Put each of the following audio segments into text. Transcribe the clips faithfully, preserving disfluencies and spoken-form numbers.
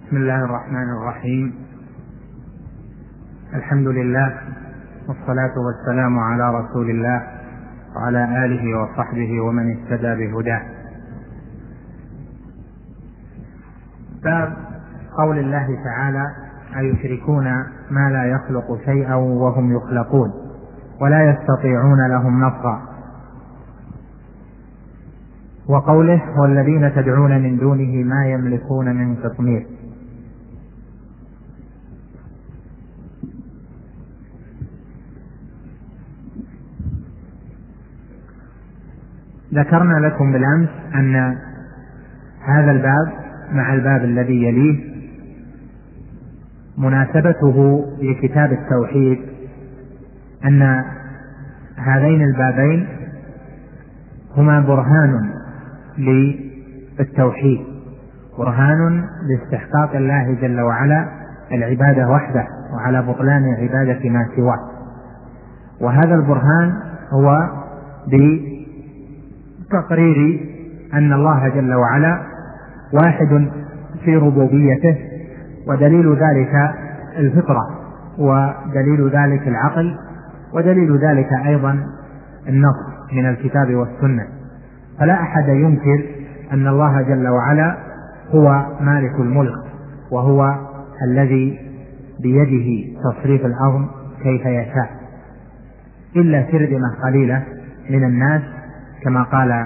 بسم الله الرحمن الرحيم. الحمد لله والصلاة والسلام على رسول الله وعلى آله وصحبه ومن اهتدى بهداه. باب قول الله تعالى: أيشركون ما لا يخلق شيئا وهم يخلقون ولا يستطيعون لهم نصرا. وقوله: والذين تدعون من دونه ما يملكون من قطمير. ذكرنا لكم بالأمس أن هذا الباب مع الباب الذي يليه مناسبته لكتاب التوحيد أن هذين البابين هما برهان للتوحيد، برهان لاستحقاق الله جل وعلا العبادة وحده وعلى بطلان عبادة ما سواه. وهذا البرهان هو بتقرير أن الله جل وعلا واحد في ربوبيته، ودليل ذلك الفطرة، ودليل ذلك العقل، ودليل ذلك أيضا النص من الكتاب والسنة. فلا أحد ينكر أن الله جل وعلا هو مالك الملك، وهو الذي بيده تصريف الأرض كيف يشاء، إلا شرذمة قليلة من الناس كما قال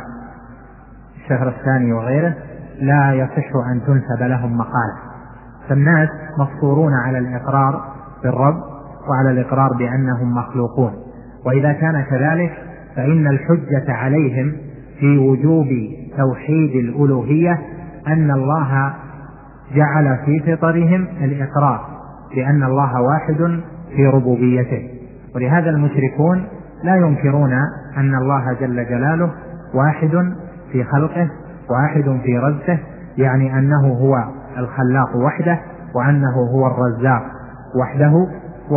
الشهر الثاني وغيره لا يصح أن تنسب لهم مقالة. فالناس مفطورون على الإقرار بالرب وعلى الإقرار بأنهم مخلوقون، وإذا كان كذلك فإن الحجة عليهم في وجوب توحيد الألوهية أن الله جعل في فطرهم الإقرار بأن الله واحد في ربوبيته. ولهذا المشركون لا ينكرون أن الله جل جلاله واحد في خلقه، واحد في رزقه، يعني أنه هو الخلاق وحده، وأنه هو الرزاق وحده،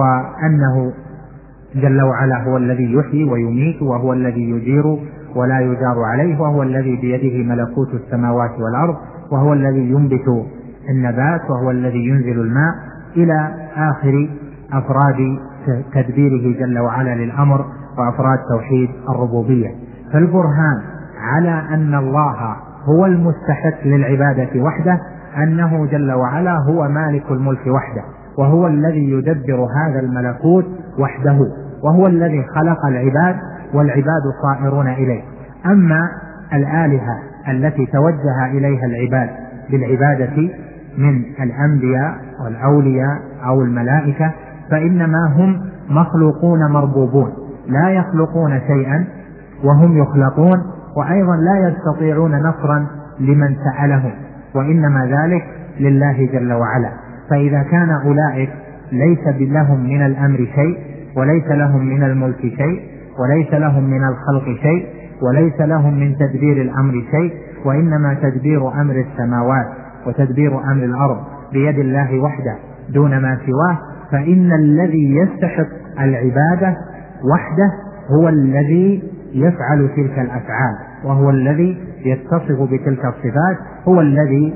وأنه جل وعلا هو الذي يحيي ويميت، وهو الذي يجير ولا يجار عليه، وهو الذي بيده ملكوت السماوات والأرض، وهو الذي ينبت النبات، وهو الذي ينزل الماء، إلى آخر أفراد تدبيره جل وعلا للأمر وأفراد توحيد الربوبية. فالبرهان على أن الله هو المستحق للعبادة وحده أنه جل وعلا هو مالك الملك وحده، وهو الذي يدبر هذا الملكوت وحده، وهو الذي خلق العباد والعباد صائرون إليه. أما الآلهة التي توجه إليها العباد بالعبادة من الأنبياء والأولياء أو الملائكة فإنما هم مخلوقون مربوبون، لا يخلقون شيئا وهم يخلقون، وأيضا لا يستطيعون نصرا لمن سألهم، وإنما ذلك لله جل وعلا. فإذا كان أولئك ليس لهم من الأمر شيء، وليس لهم من الملك شيء، وليس لهم من الخلق شيء، وليس لهم من تدبير الأمر شيء، وإنما تدبير أمر السماوات وتدبير أمر الأرض بيد الله وحده دون ما سواه، فإن الذي يستحق العبادة وحده هو الذي يفعل تلك الأفعال، وهو الذي يتصف بتلك الصفات، هو الذي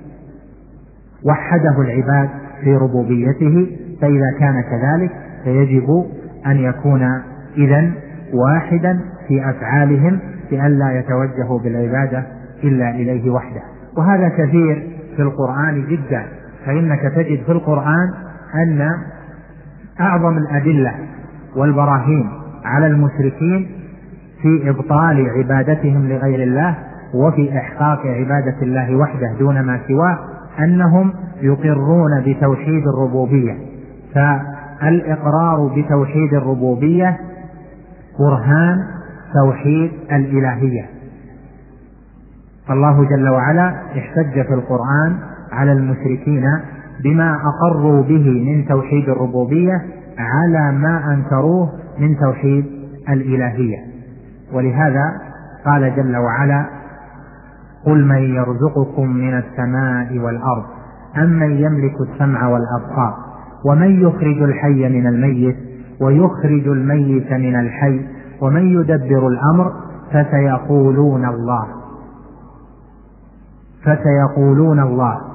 وحده العباد في ربوبيته. فإذا كان كذلك فيجب أن يكون إذن واحدا في أفعالهم، بأن لا يتوجه بالعبادة إلا إليه وحده. وهذا كثير في القرآن جدا، فإنك تجد في القرآن أن أعظم الأدلة والبراهين على المشركين في إبطال عبادتهم لغير الله وفي إحقاق عبادة الله وحده دون ما سواه أنهم يقرون بتوحيد الربوبية. فالإقرار بتوحيد الربوبية برهان توحيد الإلهية. فالله جل وعلا احتج في القرآن على المشركين بما أقروا به من توحيد الربوبية على ما أنكروه من توحيد الإلهية. ولهذا قال جل وعلا: قل من يرزقكم من السماء والأرض أمن يملك السمع والأبصار ومن يخرج الحي من الميت ويخرج الميت من الحي ومن يدبر الأمر فسيقولون الله فسيقولون الله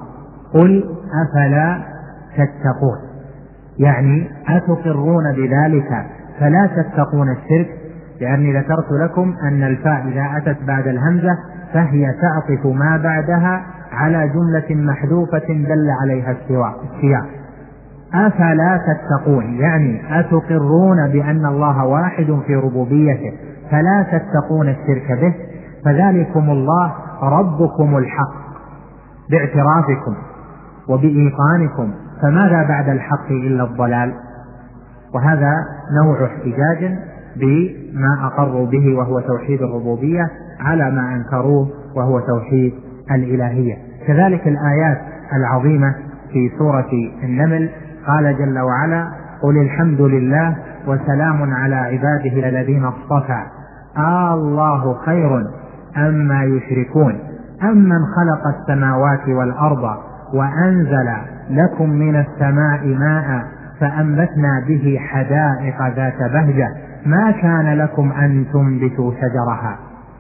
قل أفلا تتقون، يعني أتقرون بذلك فلا تتقون الشرك؟ لأني ذكرت لكم أن الفاء إذا أتت بعد الهمزة فهي تعطف ما بعدها على جملة محذوفة دل عليها السياق. أفلا تتقون يعني أتقرون بأن الله واحد في ربوبيته فلا تتقون الشرك به، فذلكم الله ربكم الحق باعترافكم وبإيقانكم، فماذا بعد الحق إلا الضلال؟ وهذا نوع احتجاج بما أقروا به وهو توحيد الربوبية على ما أنكروه وهو توحيد الإلهية. كذلك الآيات العظيمة في سورة النمل قال جل وعلا: قل الحمد لله وسلام على عباده الذين اصطفى آه الله خير أما يشركون أمن خلق السماوات والأرض وأنزل لكم من السماء ماء فأنبتنا به حدائق ذات بهجة ما كان لكم أن تنبتوا شجرها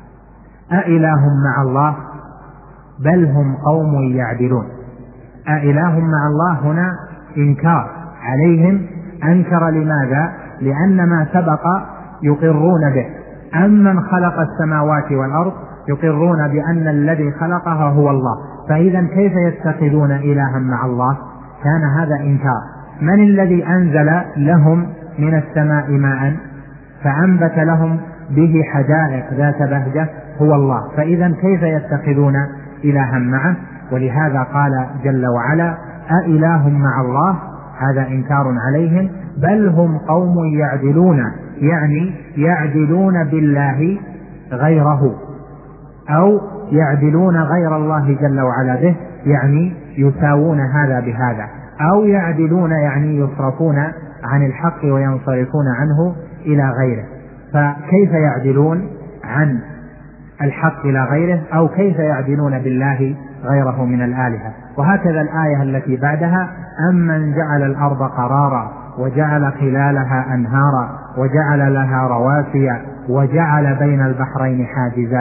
أإله مع الله بل هم قوم يعدلون. أإله مع الله هنا إنكار عليهم، أنكر لماذا؟ لأن ما سبق يقرون به. أمن خلق السماوات والأرض يقرون بأن الذي خلقها هو الله، فإذا كيف يتخذون إلها مع الله؟ كان هذا إنكار. من الذي أنزل لهم من السماء ماء فأنبت لهم به حدائق ذات بهجة؟ هو الله، فإذا كيف يتخذون إلها معه؟ ولهذا قال جل وعلا: أإله مع الله، هذا إنكار عليهم، بل هم قوم يعدلون، يعني يعدلون بالله غيره أو يعدلون غير الله جل وعلا به، يعني يساوون هذا بهذا، أو يعدلون يعني يصرفون عن الحق وينصرفون عنه إلى غيره. فكيف يعدلون عن الحق إلى غيره؟ أو كيف يعدلون بالله غيره من الآلهة؟ وهكذا الآية التي بعدها: أمن جعل الأرض قرارا وجعل خلالها أنهارا وجعل لها رواسي وجعل بين البحرين حاجزا.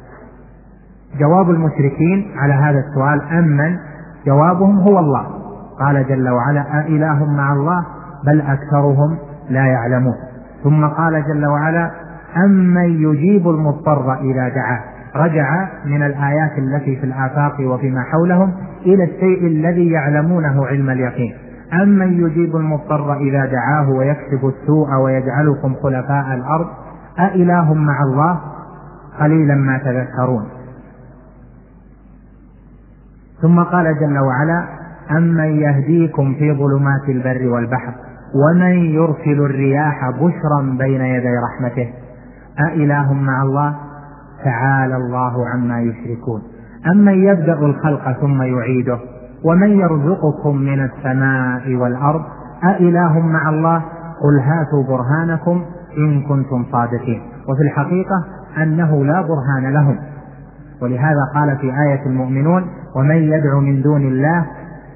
جواب المشركين على هذا السؤال أمن، جوابهم هو الله. قال جل وعلا: أإله مع الله بل أكثرهم لا يعلمون. ثم قال جل وعلا: أمن يجيب المضطر إذا دعاه. رجع من الآيات التي في الآفاق وفيما حولهم إلى الشيء الذي يعلمونه علم اليقين. أمن يجيب المضطر إذا دعاه ويكشف السوء ويجعلكم خلفاء الأرض أإله مع الله قليلا ما تذكرون. ثم قال جل وعلا: أمن يهديكم في ظلمات البر والبحر ومن يرسل الرياح بشرا بين يدي رحمته أإله مع الله تعالى الله عما يشركون. أمن يبدأ الخلق ثم يعيده ومن يرزقكم من السماء والأرض أإله مع الله قل هاتوا برهانكم إن كنتم صادقين. وفي الحقيقة أنه لا برهان لهم، ولهذا قال في آية المؤمنون: ومن يدعو من دون الله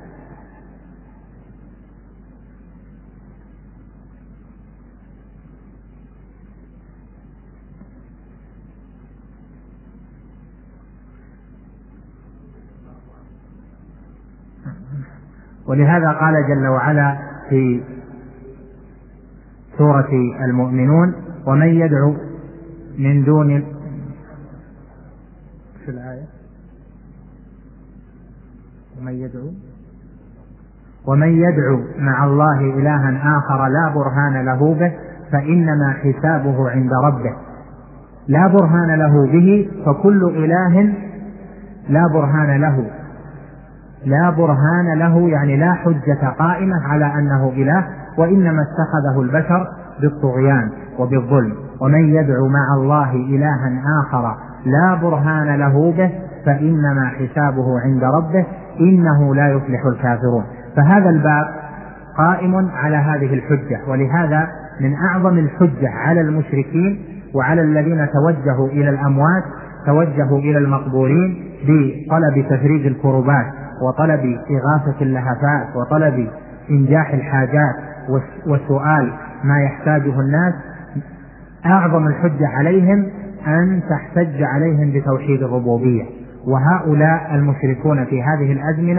ولهذا قال جل وعلا في سورة المؤمنون: ومن يدعو من دون في الآية ومن يدعو ومن يدعو مع الله إلها آخر لا برهان له به فإنما حسابه عند ربه. لا برهان له به، فكل إله لا برهان له لا برهان له يعني لا حجة قائمة على أنه إله، وإنما اتخذه البشر بالطغيان وبالظلم. ومن يدعو مع الله إلها آخر لا برهان له به فإنما حسابه عند ربه إنه لا يفلح الكافرون. فهذا الباب قائم على هذه الحجة، ولهذا من أعظم الحجة على المشركين وعلى الذين توجهوا إلى الأموات توجهوا إلى المقبورين بطلب تفريج الكربات وطلب إغاثة اللهفات وطلب إنجاح الحاجات وسؤال ما يحتاجه الناس. أعظم الحجة عليهم أن تحتج عليهم بتوحيد الربوبية. وهؤلاء المشركون في هذه الأزمنة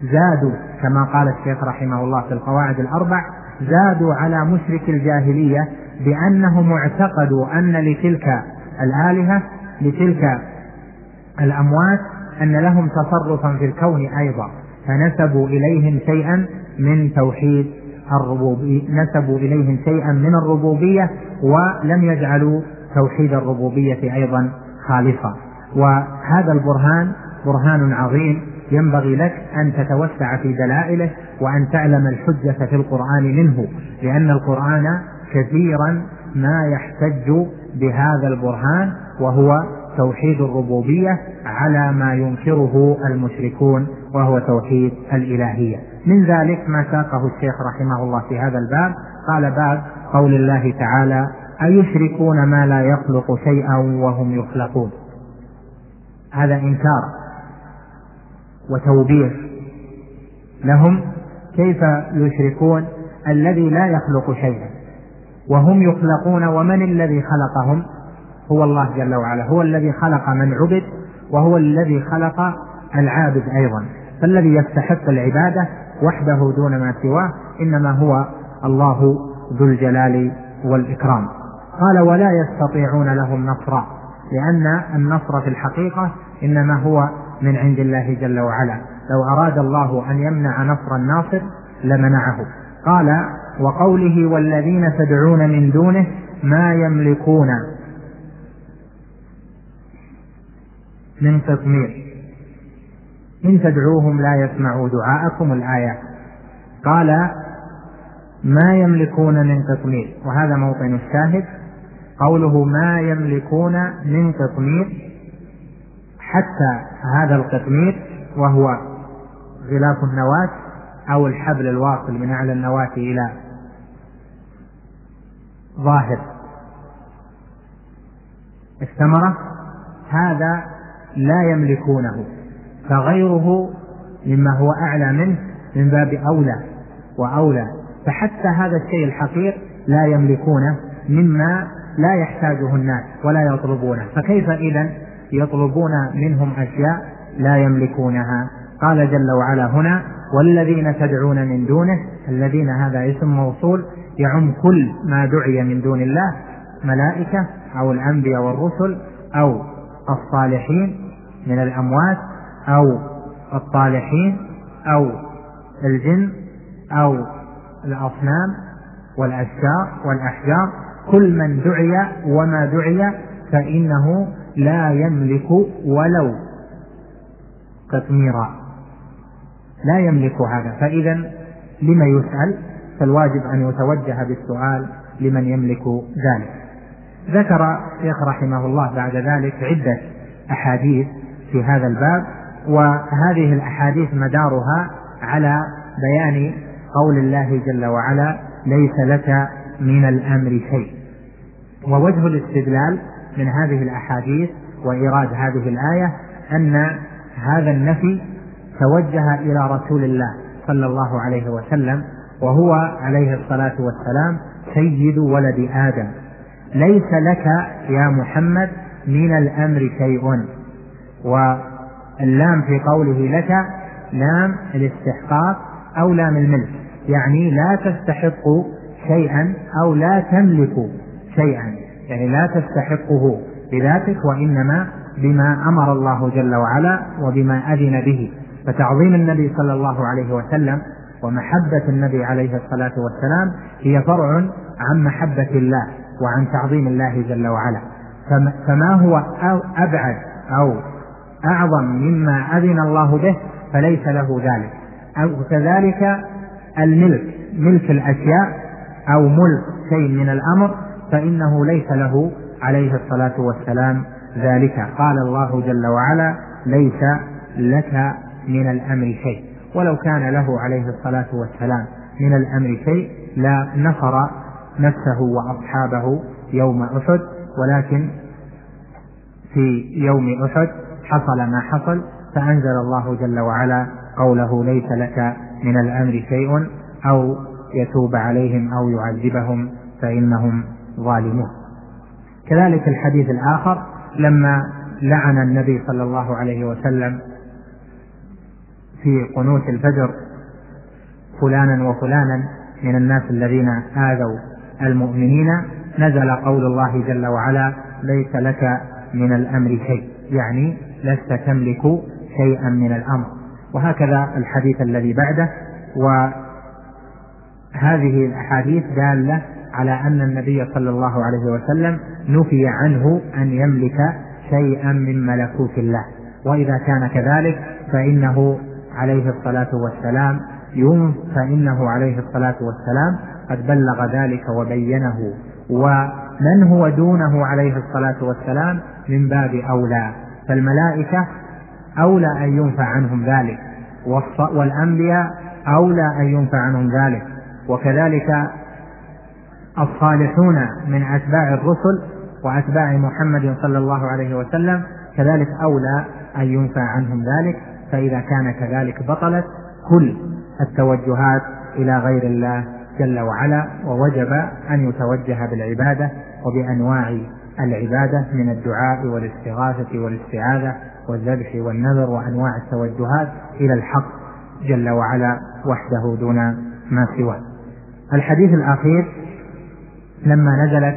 زادوا كما قال الشيخ رحمه الله في القواعد الأربع، زادوا على مشرك الجاهلية بأنهم اعتقدوا أن لتلك الآلهة لتلك الأموات أن لهم تصرفا في الكون أيضا، فنسبوا إليهم شيئا من توحيد الربوبية، نسبوا إليهم شيئا من الربوبية ولم يجعلوا توحيد الربوبية أيضا خالصا. وهذا البرهان برهان عظيم، ينبغي لك أن تتوسع في دلائله وأن تعلم الحجة في القرآن منه، لأن القرآن كثيرا ما يحتج بهذا البرهان وهو توحيد الربوبية على ما ينكره المشركون وهو توحيد الإلهية. من ذلك ما ساقه الشيخ رحمه الله في هذا الباب، قال باب قول الله تعالى: أيشركون ما لا يخلق شيئا وهم يخلقون. هذا إنكار وتوبيخ لهم، كيف يشركون الذي لا يخلق شيئا وهم يخلقون؟ ومن الذي خلقهم؟ هو الله جل وعلا، هو الذي خلق من عبد وهو الذي خلق العابد أيضا، فالذي يستحق العبادة وحده دون ما سواه إنما هو الله ذو الجلال والإكرام. قال: ولا يستطيعون لهم نصرا، لأن النصر في الحقيقة إنما هو من عند الله جل وعلا، لو أراد الله أن يمنع نصر الناصر لمنعه. قال: وقوله: والذين تدعون من دونه ما يملكون من قطمير إن تدعوهم لا يسمعوا دعاءكم، الآية. قال: ما يملكون من قطمير، وهذا موطن الشاهد، قوله ما يملكون من قطمير، حتى هذا القطمير وهو غلاف النواة أو الحبل الواصل من أعلى النواة إلى ظاهر الثمرة، هذا لا يملكونه، فغيره مما هو أعلى منه من باب أولى وأولى، فحتى هذا الشيء الحقير لا يملكونه مما لا يحتاجه الناس ولا يطلبونه، فكيف إذن يطلبون منهم أشياء لا يملكونها؟ قال جل وعلا هنا: والذين تدعون من دونه، الذين هذا اسم موصول يعم كل ما دعي من دون الله، ملائكة أو الأنبياء والرسل أو الصالحين من الأموات أو الطالحين أو الجن أو الأصنام والأشجار والأحجار، كل من دعي وما دعي فإنه لا يملك ولو قطميرا، لا يملك هذا. فإذا لما يسأل؟ فالواجب أن يتوجه بالسؤال لمن يملك ذلك. ذكر الشيخ رحمه الله بعد ذلك عدة أحاديث في هذا الباب، وهذه الأحاديث مدارها على بيان قول الله جل وعلا: ليس لك من الأمر شيء. ووجه الاستدلال من هذه الأحاديث وإيراد هذه الآية أن هذا النفي توجه إلى رسول الله صلى الله عليه وسلم، وهو عليه الصلاة والسلام سيد ولد آدم. ليس لك يا محمد من الأمر شيء، واللام في قوله لك لام الاستحقاق أو لام الملك، يعني لا تستحق شيئا أو لا تملك شيئا، يعني لا تستحقه بذاتك وإنما بما أمر الله جل وعلا وبما أذن به. فتعظيم النبي صلى الله عليه وسلم ومحبة النبي عليه الصلاة والسلام هي فرع عن محبة الله وعن تعظيم الله جل وعلا، فما هو أبعد أو أعظم مما أذن الله به فليس له ذلك. أو كذلك الملك، ملك الأشياء أو ملك شيء من الأمر، فإنه ليس له عليه الصلاة والسلام ذلك. قال الله جل وعلا: ليس لك من الأمر شيء. ولو كان له عليه الصلاة والسلام من الأمر شيء لا نصر نفسه وأصحابه يوم أحد، ولكن في يوم أحد حصل ما حصل، فأنزل الله جل وعلا قوله: ليس لك من الأمر شيء، أو يتوب عليهم أو يعذبهم فإنهم ظالمون. كذلك الحديث الآخر لما لعن النبي صلى الله عليه وسلم في قنوت الفجر فلانا وفلانا من الناس الذين آذوا المؤمنين، نزل قول الله جل وعلا: ليس لك من الأمر شيء، يعني لست تملك شيئا من الأمر. وهكذا الحديث الذي بعده. وهذه الأحاديث دالة على أن النبي صلى الله عليه وسلم نفي عنه أن يملك شيئا من ملكوت الله، وإذا كان كذلك فإنه عليه الصلاة والسلام يوم فإنه عليه الصلاة والسلام قد بلغ ذلك وبينه، ومن هو دونه عليه الصلاة والسلام من باب أولى، فالملائكة أولى أن ينفع عنهم ذلك، والأنبياء أولى أن ينفع عنهم ذلك، وكذلك الصالحون من أتباع الرسل وأتباع محمد صلى الله عليه وسلم كذلك أولى أن ينفع عنهم ذلك. فإذا كان كذلك بطلت كل التوجهات إلى غير الله جل وعلا، ووجب أن يتوجه بالعبادة وبأنواع العبادة من الدعاء والاستغاثة والاستعاذة والذبح والنذر وأنواع التوجهات إلى الحق جل وعلا وحده دون ما سواه. الحديث الأخير لما نزلت: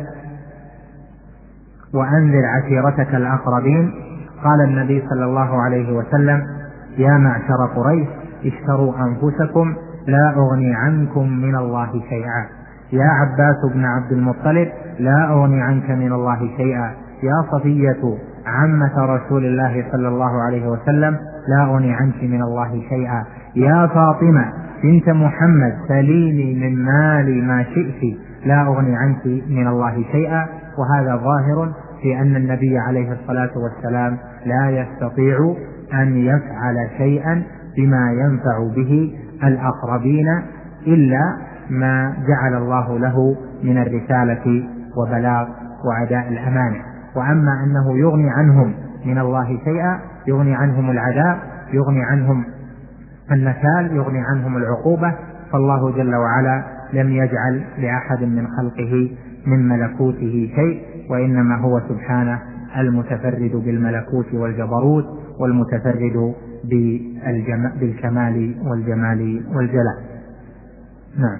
وأنذر عشيرتك الأقربين، قال النبي صلى الله عليه وسلم: يا معشر قريش اشتروا أنفسكم لا أغني عنكم من الله شيئا، يا عباس بن عبد المطلب لا أغني عنك من الله شيئا، يا صفية عمة رسول الله صلى الله عليه وسلم لا أغني عنك من الله شيئا، يا فاطمة بنت محمد سليني من مالي ما شئت لا أغني عنك من الله شيئا. وهذا ظاهر في أن النبي عليه الصلاة والسلام لا يستطيع أن يفعل شيئا بما ينفع به الأقربين إلا ما جعل الله له من الرسالة وبلاغ وأداء الأمانة. وأما أنه يغني عنهم من الله شيئا، يغني عنهم العذاب، يغني عنهم النكال، يغني عنهم العقوبة، فالله جل وعلا لم يجعل لأحد من خلقه من ملكوته شيء، وإنما هو سبحانه المتفرد بالملكوت والجبروت والمتفرد بالكمال والجمال والجلال. نعم.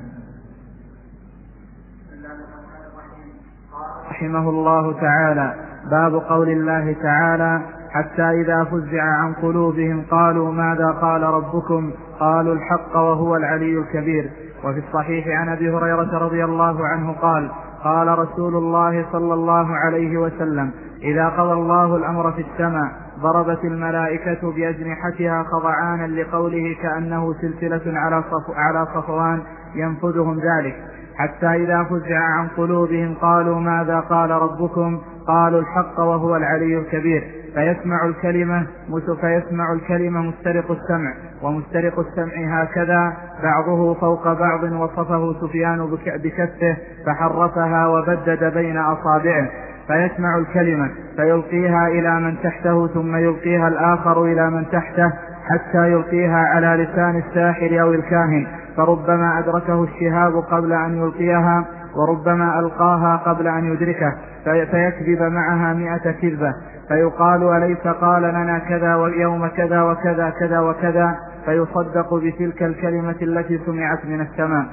رحمه الله تعالى: باب قول الله تعالى: حتى إذا فزع عن قلوبهم قالوا ماذا قال ربكم قالوا الحق وهو العلي الكبير. وفي الصحيح عن أبي هريرة رضي الله عنه قال: قال رسول الله صلى الله عليه وسلم: إذا قضى الله الأمر في السماء ضربت الملائكة بأجنحتها خضعانا لقوله كأنه سلسلة على صف على صفوان ينفذهم ذلك، حتى إذا فزع عن قلوبهم قالوا ماذا قال ربكم قالوا الحق وهو العلي الكبير. فيسمع الكلمة فيسمع الكلمة مسترق السمع، ومسترق السمع هكذا بعضه فوق بعض، وصفه سفيان بكفه فحرفها وبدد بين أصابعه. فيسمع الكلمة فيلقيها إلى من تحته، ثم يلقيها الآخر إلى من تحته، حتى يلقيها على لسان الساحر أو الكاهن، فربما أدركه الشهاب قبل أن يلقيها، وربما ألقاها قبل أن يدركه، فيكذب معها مئة كذبة، فيقال أليس قال لنا كذا ويوم كذا وكذا كذا وكذا، فيصدق بتلك الكلمة التي سمعت من السماء.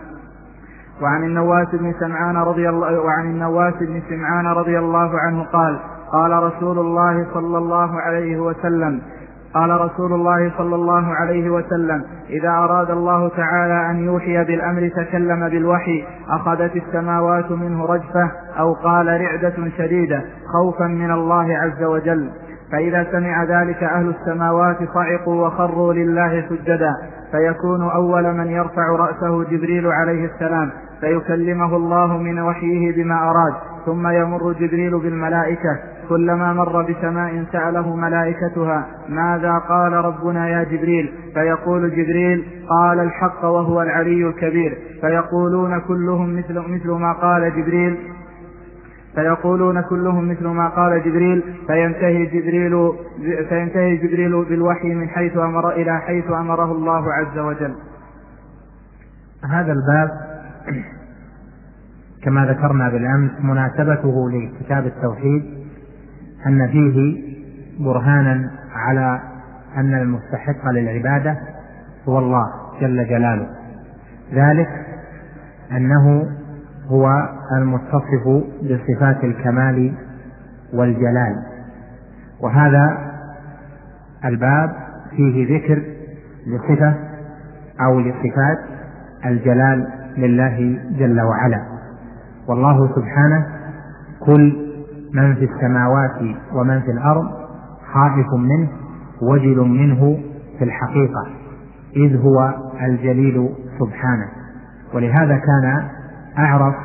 وعن النواس بن سمعان رضي الله وعن النواس بن سمعان رضي الله عنه قال: قال رسول الله صلى الله عليه وسلم قال رسول الله صلى الله عليه وسلم: إذا أراد الله تعالى أن يوحي بالأمر تكلم بالوحي، أخذت السماوات منه رجفة، أو قال رعدة شديدة، خوفا من الله عز وجل. فإذا سمع ذلك أهل السماوات صعقوا وخروا لله سجدا، فيكون أول من يرفع رأسه جبريل عليه السلام، فيكلمه الله من وحيه بما أراد، ثم يمر جبريل بالملائكة، كلما مر بسماء سأله ملائكتها ماذا قال ربنا يا جبريل، فيقول جبريل قال الحق وهو العلي الكبير، فيقولون كلهم مثل, مثل ما قال جبريل فيقولون كلهم مثل ما قال جبريل فينتهي جبريل, فينتهي جبريل بالوحي من حيث أمر إلى حيث أمره الله عز وجل. هذا الباب كما ذكرنا بالأمس مناسبته لكتاب التوحيد أن فيه برهانا على أن المستحق للعبادة هو الله جل جلاله، ذلك أنه هو المتصف بصفات الكمال والجلال. وهذا الباب فيه ذكر لصفة أو لصفات الجلال لله جل وعلا. والله سبحانه كل من في السماوات ومن في الأرض خائف منه وجل منه في الحقيقة، إذ هو الجليل سبحانه. ولهذا كان أعرف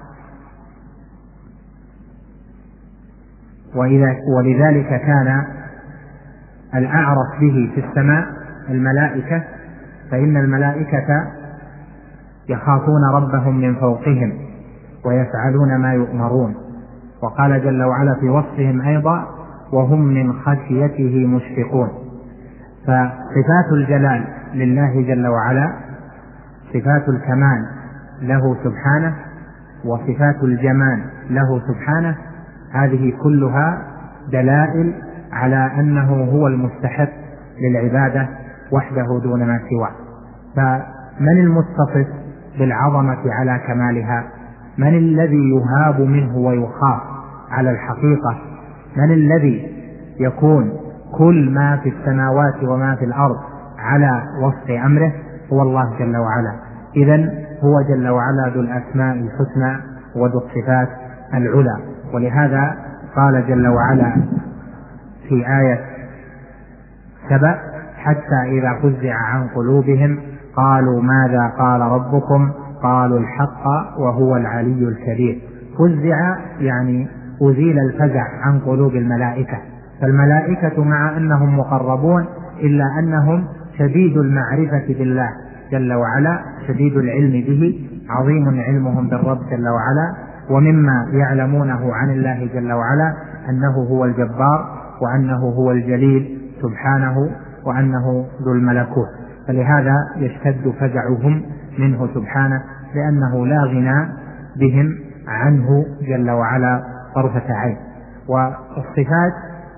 ولذلك كان الأعرف به في السماء الملائكة، فإن الملائكة يخافون ربهم من فوقهم ويفعلون ما يؤمرون. وقال جل وعلا في وصفهم أيضا: وهم من خشيته مشفقون. فصفات الجلال لله جل وعلا، صفات الكمال له سبحانه، وصفات الجمال له سبحانه، هذه كلها دلائل على أنه هو المستحق للعبادة وحده دون ما سواه. فمن المتصف بالعظمة على كمالها؟ من الذي يهاب منه ويخاف على الحقيقة؟ من الذي يكون كل ما في السماوات وما في الأرض على وصف أمره؟ هو الله جل وعلا. إذن هو جل وعلا ذو الأسماء الحسنى وذو الصفات العلى. ولهذا قال جل وعلا في آية سبأ: حتى إذا فزع عن قلوبهم قالوا ماذا قال ربكم قالوا الحق وهو العلي الكبير. فزع يعني أزيل الفزع عن قلوب الملائكة. فالملائكة مع أنهم مقربون إلا أنهم شديد المعرفة بالله جل وعلا، شديد العلم به، عظيم علمهم بالرب جل وعلا. ومما يعلمونه عن الله جل وعلا أنه هو الجبار، وأنه هو الجليل سبحانه، وأنه ذو الملكوت. فلهذا يشتد فزعهم منه سبحانه، لأنه لا غنى بهم عنه جل وعلا طرفة عين. والصفات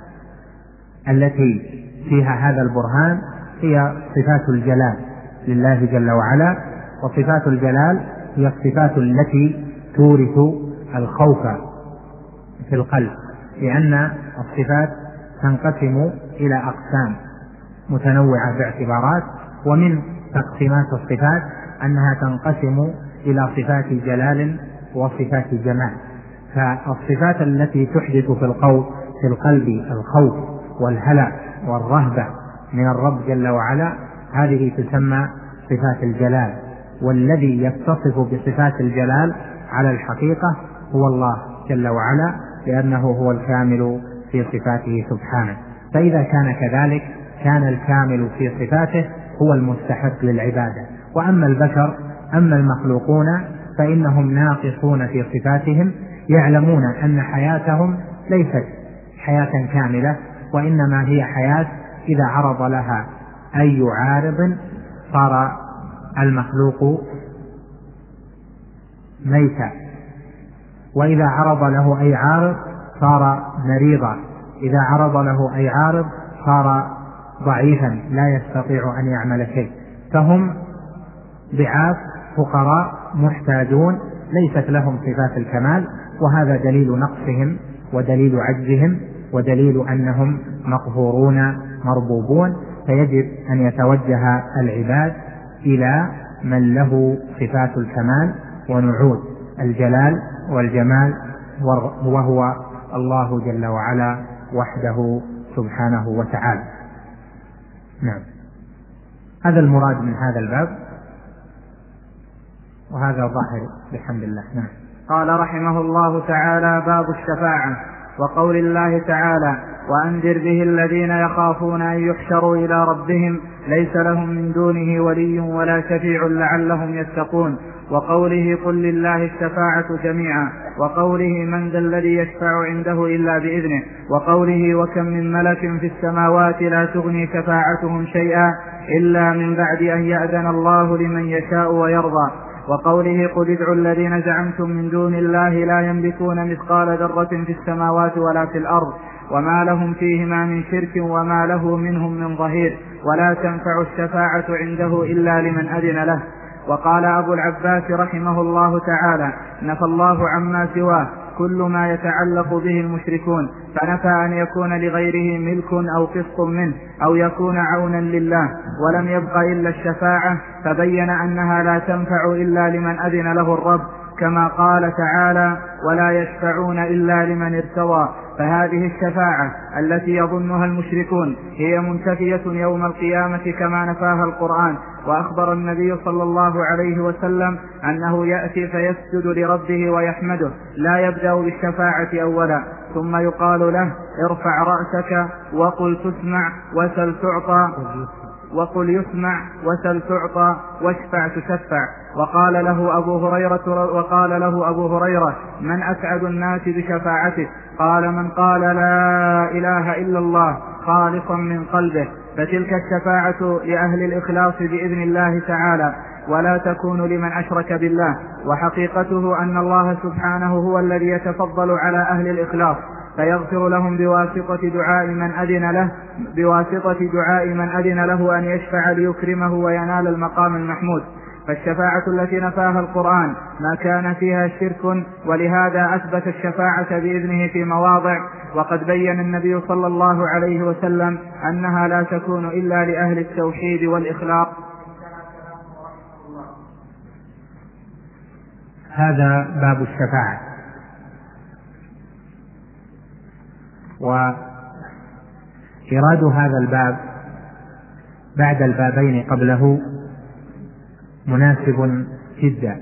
التي فيها هذا البرهان هي صفات الجلال لله جل وعلا. وصفات الجلال هي الصفات التي تورث الخوف في القلب، لأن الصفات تنقسم إلى أقسام متنوعة باعتبارات. ومن تقسيمات الصفات أنها تنقسم إلى صفات جلال وصفات جمال. فالصفات التي تحدث في القلب في القلب الخوف والهلع والرهبة من الرب جل وعلا، هذه تسمى صفات الجلال. والذي يتصف بصفات الجلال على الحقيقة هو الله جل وعلا، لأنه هو الكامل في صفاته سبحانه. فإذا كان كذلك كان الكامل في صفاته هو المستحق للعبادة. وأما البشر، أما المخلوقون، فإنهم ناقصون في صفاتهم، يعلمون أن حياتهم ليست حياة كاملة، وإنما هي حياة إذا عرض لها أي عارض صار المخلوق ميتا، وإذا عرض له أي عارض صار مريضا، إذا عرض له أي عارض صار ضعيفا لا يستطيع أن يعمل شيء. فهم ضعاف فقراء محتاجون، ليست لهم صفات الكمال، وهذا دليل نقصهم ودليل عجزهم ودليل أنهم مقهورون مربوبون. فيجب أن يتوجه العباد إلى من له صفات الكمال ونعوت الجلال والجمال، وهو الله جل وعلا وحده سبحانه وتعالى. نعم، هذا المراد من هذا الباب، وهذا ظاهر بحمد الله. نعم. قال رحمه الله تعالى: باب الشفاعة. وقول الله تعالى: وأنذر به الذين يخافون أن يحشروا إلى ربهم ليس لهم من دونه ولي ولا شفيع لعلهم يتقون. وقوله: قل لله الشفاعة جميعا. وقوله: من ذا الذي يشفع عنده إلا بإذنه. وقوله: وكم من ملك في السماوات لا تغني شفاعتهم شيئا إلا من بعد أن يأذن الله لمن يشاء ويرضى. وقوله قل ادعوا الذين زعمتم من دون الله لا يملكون مثقال ذرة في السماوات ولا في الأرض وما لهم فيهما من شرك وما له منهم من ظهير ولا تنفع الشفاعة عنده إلا لمن أذن له. وقال أبو العباس رحمه الله تعالى نفى الله عما سواه كل ما يتعلق به المشركون، فنفى أن يكون لغيره ملك أو قسط منه أو يكون عونا لله، ولم يبق إلا الشفاعة، فبين أنها لا تنفع إلا لمن أذن له الرب، كما قال تعالى ولا يشفعون إلا لمن ارتضى. فهذه الشفاعة التي يظنها المشركون هي منتفية يوم القيامة كما نفاها القرآن. وأخبر النبي صلى الله عليه وسلم أنه يأتي فيسجد لربه ويحمده، لا يبدأ بالشفاعة أولا، ثم يقال له ارفع رأسك وقل تسمع وسل تعطى وقل يسمع وسل تعطى واشفع تشفع. وقال له أبو هريرة وقال له أبو هريرة من أسعد الناس بشفاعتك؟ قال من قال لا إله إلا الله خالصا من قلبه. فتلك الشفاعة لأهل الإخلاص بإذن الله تعالى، ولا تكون لمن أشرك بالله. وحقيقته أن الله سبحانه هو الذي يتفضل على أهل الإخلاص فيغفر لهم بواسطة دعاء من أذن له بواسطة دعاء من أذن له أن يشفع ليكرمه وينال المقام المحمود. فالشفاعة التي نفاها القرآن ما كان فيها شرك، ولهذا أثبت الشفاعة بإذنه في مواضع، وقد بين النبي صلى الله عليه وسلم أنها لا تكون إلا لأهل التوحيد والإخلاص. هذا باب الشفاعة. وإراد هذا الباب بعد البابين قبله مناسب جدا،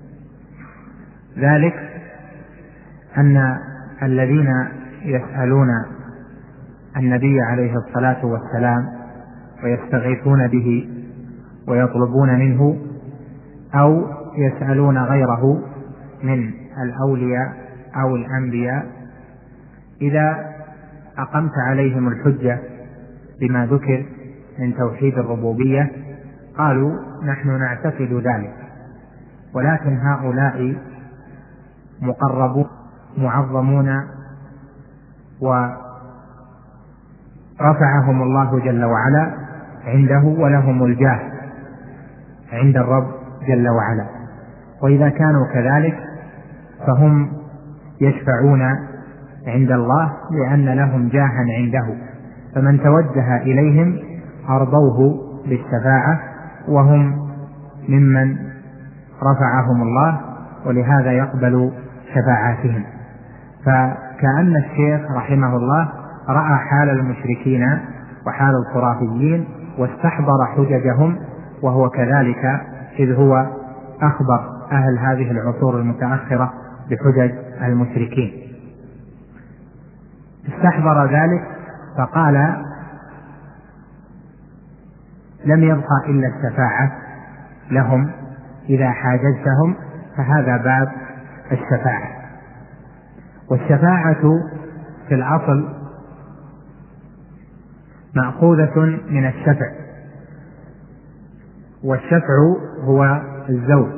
ذلك أن الذين يسألون النبي عليه الصلاة والسلام ويستغيثون به ويطلبون منه أو يسألون غيره من الأولياء أو الأنبياء، إذا أقمت عليهم الحجة بما ذكر من توحيد الربوبية قالوا نحن نعتقد ذلك، ولكن هؤلاء مقربون معظمون ورفعهم الله جل وعلا عنده ولهم الجاه عند الرب جل وعلا، وإذا كانوا كذلك فهم يشفعون عند الله لأن لهم جاها عنده، فمن توجه إليهم أرضوه بالشفاعة وهم ممن رفعهم الله، ولهذا يقبل شفاعاتهم. فكأن الشيخ رحمه الله رأى حال المشركين وحال الخرافيين واستحضر حججهم، وهو كذلك إذ هو أخبر أهل هذه العصور المتأخرة بحجج المشركين، استحضر ذلك فقال لم يبقى إلا الشفاعة لهم، إذا حاججتهم فهذا باب الشفاعة. والشفاعة في الأصل مأخوذة من الشفع، والشفع هو الزوج،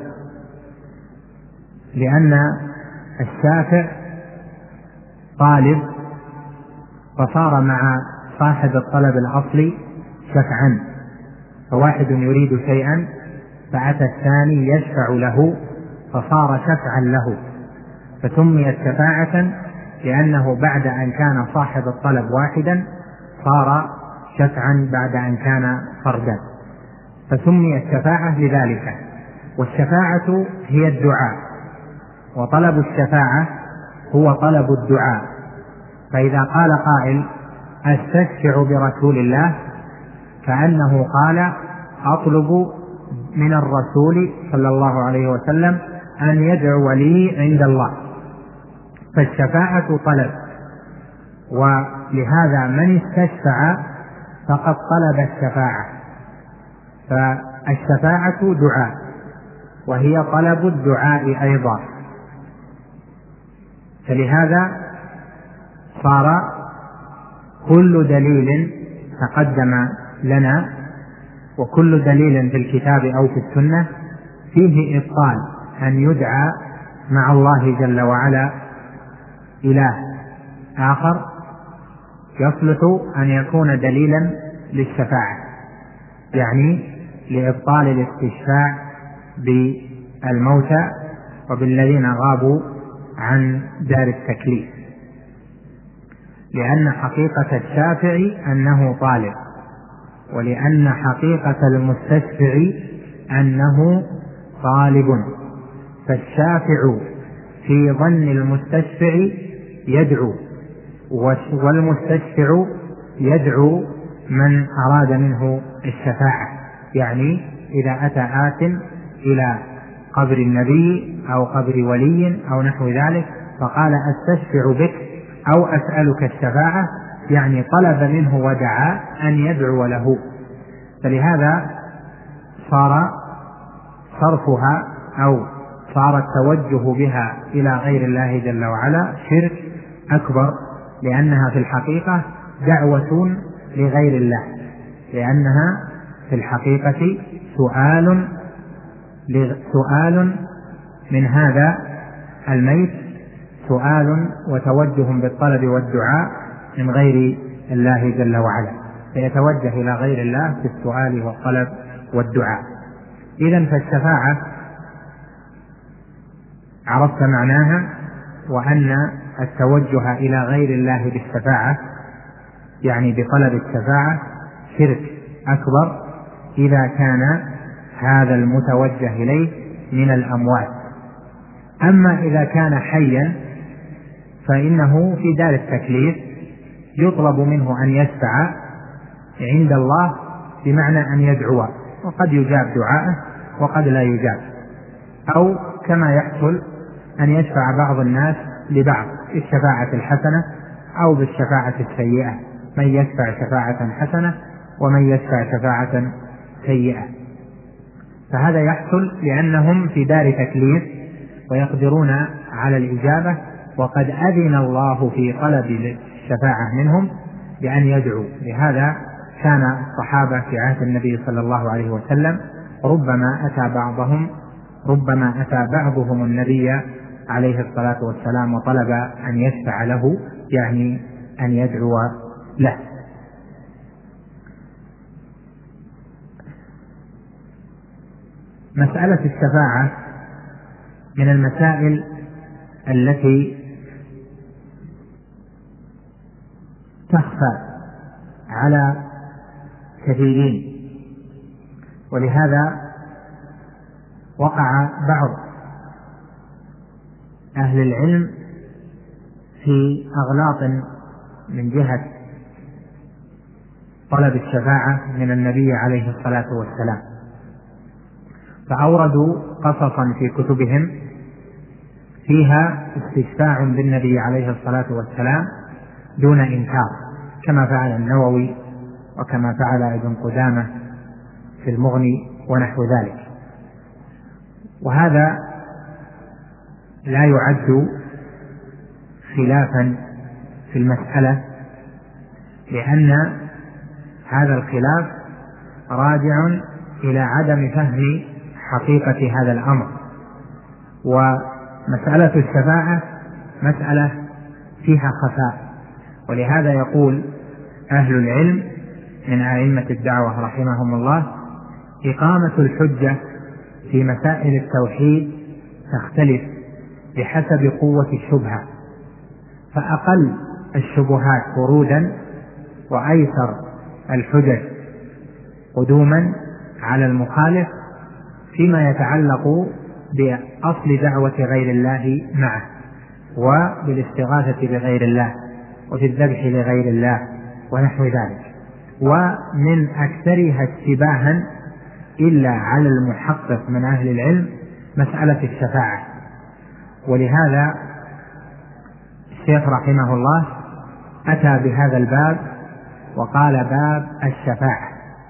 لأن الشافع طالب فصار مع صاحب الطلب الأصلي شفعا، فواحد يريد شيئا فأتى الثاني يشفع له فصار شفعا له، فسميت شفاعة لأنه بعد أن كان صاحب الطلب واحدا صار شفعا بعد أن كان فردا، فسميت شفاعة لذلك. والشفاعة هي الدعاء، وطلب الشفاعة هو طلب الدعاء. فإذا قال قائل أستشفع برسول الله كأنه قال أطلب من الرسول صلى الله عليه وسلم أن يدعو لي عند الله، فالشفاعة طلب، ولهذا من استشفع فقد طلب الشفاعة. فالشفاعة دعاء، وهي طلب الدعاء أيضا، فلهذا صار كل دليل تقدم لنا وكل دليل في الكتاب أو في السنة فيه إبطال أن يدعى مع الله جل وعلا إله آخر يصلح أن يكون دليلا للشفاعة، يعني لإبطال الاستشفاع بالموتى وبالذين غابوا عن دار التكليف، لأن حقيقة الشافع أنه طالب، ولأن حقيقة المستشفع أنه طالب، فالشافع في ظن المستشفع يدعو، والمستشفع يدعو من أراد منه الشفاعة. يعني إذا أتى آت إلى قبر النبي أو قبر ولي أو نحو ذلك فقال أستشفع بك أو أسألك الشفاعة، يعني طلب منه ودعا أن يدعو له، فلهذا صار صرفها أو صار التوجه بها إلى غير الله جل وعلا شرك أكبر، لأنها في الحقيقة دعوة لغير الله، لأنها في الحقيقة سؤال سؤال من هذا الميت، سؤال وتوجه بالطلب والدعاء من غير الله جل وعلا، فيتوجه إلى غير الله في السؤال والطلب والدعاء. إذن فالشفاعة عرفت معناها، وأن التوجه إلى غير الله بالشفاعة يعني بطلب الشفاعة شرك أكبر إذا كان هذا المتوجه إليه من الأموات. أما إذا كان حيا فإنه في دار التكليف يطلب منه أن يشفع عند الله، بمعنى أن يدعو، وقد يجاب دعاءه وقد لا يجاب، أو كما يحصل أن يشفع بعض الناس لبعض بالشفاعة الحسنة أو بالشفاعة السيئة، من يشفع شفاعة حسنة ومن يشفع شفاعة سيئة، فهذا يحصل لأنهم في دار تكليف ويقدرون على الإجابة، وقد أذن الله في طلب الشفاعة منهم بأن يدعوا. لهذا كان الصحابة في عهد النبي صلى الله عليه وسلم ربما أتى بعضهم ربما أتى بعضهم النبي عليه الصلاة والسلام وطلب أن يشفع له، يعني أن يدعو له. مسألة الشفاعة من المسائل التي تخفى على كثيرين، ولهذا وقع بعض أهل العلم في أغلاط من جهة طلب الشفاعة من النبي عليه الصلاة والسلام، فأوردوا قصصا في كتبهم فيها استشفاع بالنبي عليه الصلاة والسلام دون إنكار، كما فعل النووي وكما فعل ابن قدامة في المغني ونحو ذلك. وهذا لا يعد خلافا في المسألة، لأن هذا الخلاف راجع إلى عدم فهم حقيقة هذا الأمر، ومسألة الشفاعة مسألة فيها خفاء، ولهذا يقول أهل العلم من أئمة الدعوة رحمهم الله: إقامة الحجة في مسائل التوحيد تختلف بحسب قوة الشبهة، فأقل الشبهات ورودا وأيسر الحجج قدوما على المخالف فيما يتعلق بأصل دعوة غير الله معه، وبالاستغاثة بغير الله، وفي الذبح لغير الله ونحو ذلك. ومن أكثرها اشتباها إلا على المحقق من أهل العلم مسألة الشفاعة، ولهذا الشيخ رحمه الله أتى بهذا الباب وقال باب الشفاعة،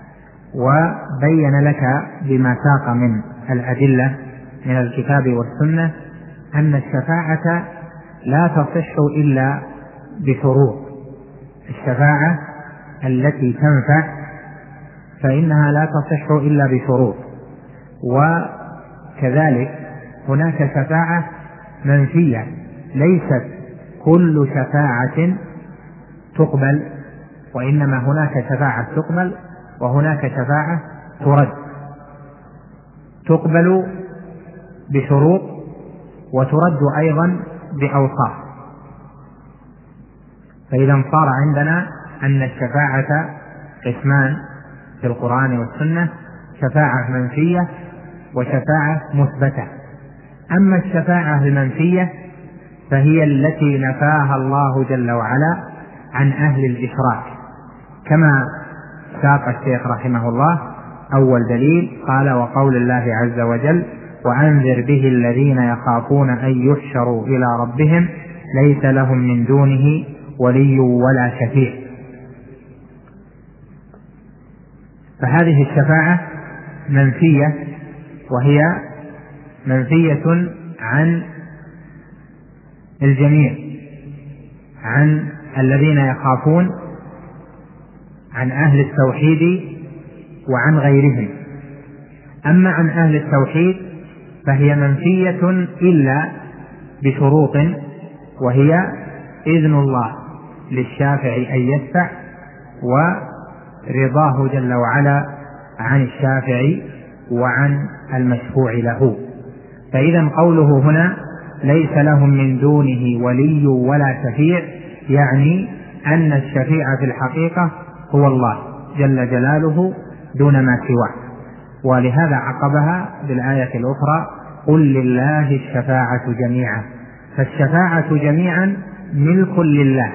وبين لك بما ساق من الأدلة من الكتاب والسنة أن الشفاعة لا تصح إلا بشروط. الشفاعة التي تنفع فإنها لا تصح إلا بشروط، كذلك هناك شفاعة منفية، ليست كل شفاعة تقبل، وإنما هناك شفاعة تقبل وهناك شفاعة ترد، تقبل بشروط وترد أيضا بأوصاف. فإذا صار عندنا أن الشفاعة قسمان في القرآن والسنة: شفاعة منفية وشفاعة مثبتة. أما الشفاعة المنفية فهي التي نفاها الله جل وعلا عن أهل الإشراك، كما ساق الشيخ رحمه الله أول دليل قال: وقول الله عز وجل: وأنذر به الذين يخافون أن يحشروا إلى ربهم ليس لهم من دونه ولي ولا شفيع. فهذه الشفاعة منفية، وهي منفية عن الجميع، عن الذين يخافون، عن أهل التوحيد وعن غيرهم. أما عن أهل التوحيد فهي منفية إلا بشروط، وهي إذن الله للشافع أن يشفع ورضاه جل وعلا عن الشافع وعن المشفوع له. فإذا قوله هنا ليس لهم من دونه ولي ولا شفيع يعني أن الشفيع في الحقيقة هو الله جل جلاله دون ما سواه. ولهذا عقبها بالآية الأخرى: قل لله الشفاعة جميعا. فالشفاعة جميعا ملك لله،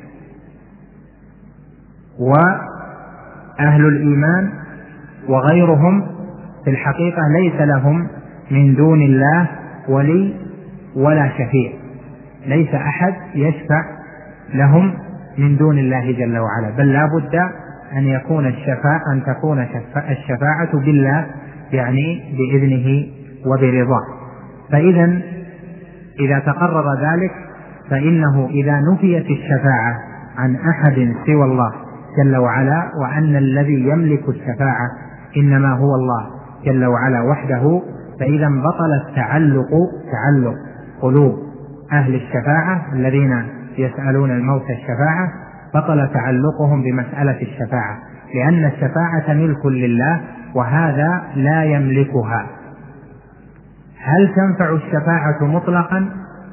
وأهل الإيمان وغيرهم في الحقيقة ليس لهم من دون الله ولي ولا شفيع، ليس أحد يشفع لهم من دون الله جل وعلا، بل لا بد أن يكون الشفاعة أن تكون الشفاعة بالله، يعني بإذنه وبرضاه. فإذا إذا تقرر ذلك فإنه إذا نفيت الشفاعة عن أحد سوى الله جل وعلا، وأن الذي يملك الشفاعة إنما هو الله جل وعلا وحده، فإذا بطل التعلق تعلق قلوب أهل الشفاعة الذين يسألون الموت الشفاعة، بطل تعلقهم بمسألة الشفاعة، لأن الشفاعة ملك لله وهذا لا يملكها. هل تنفع الشفاعة مطلقا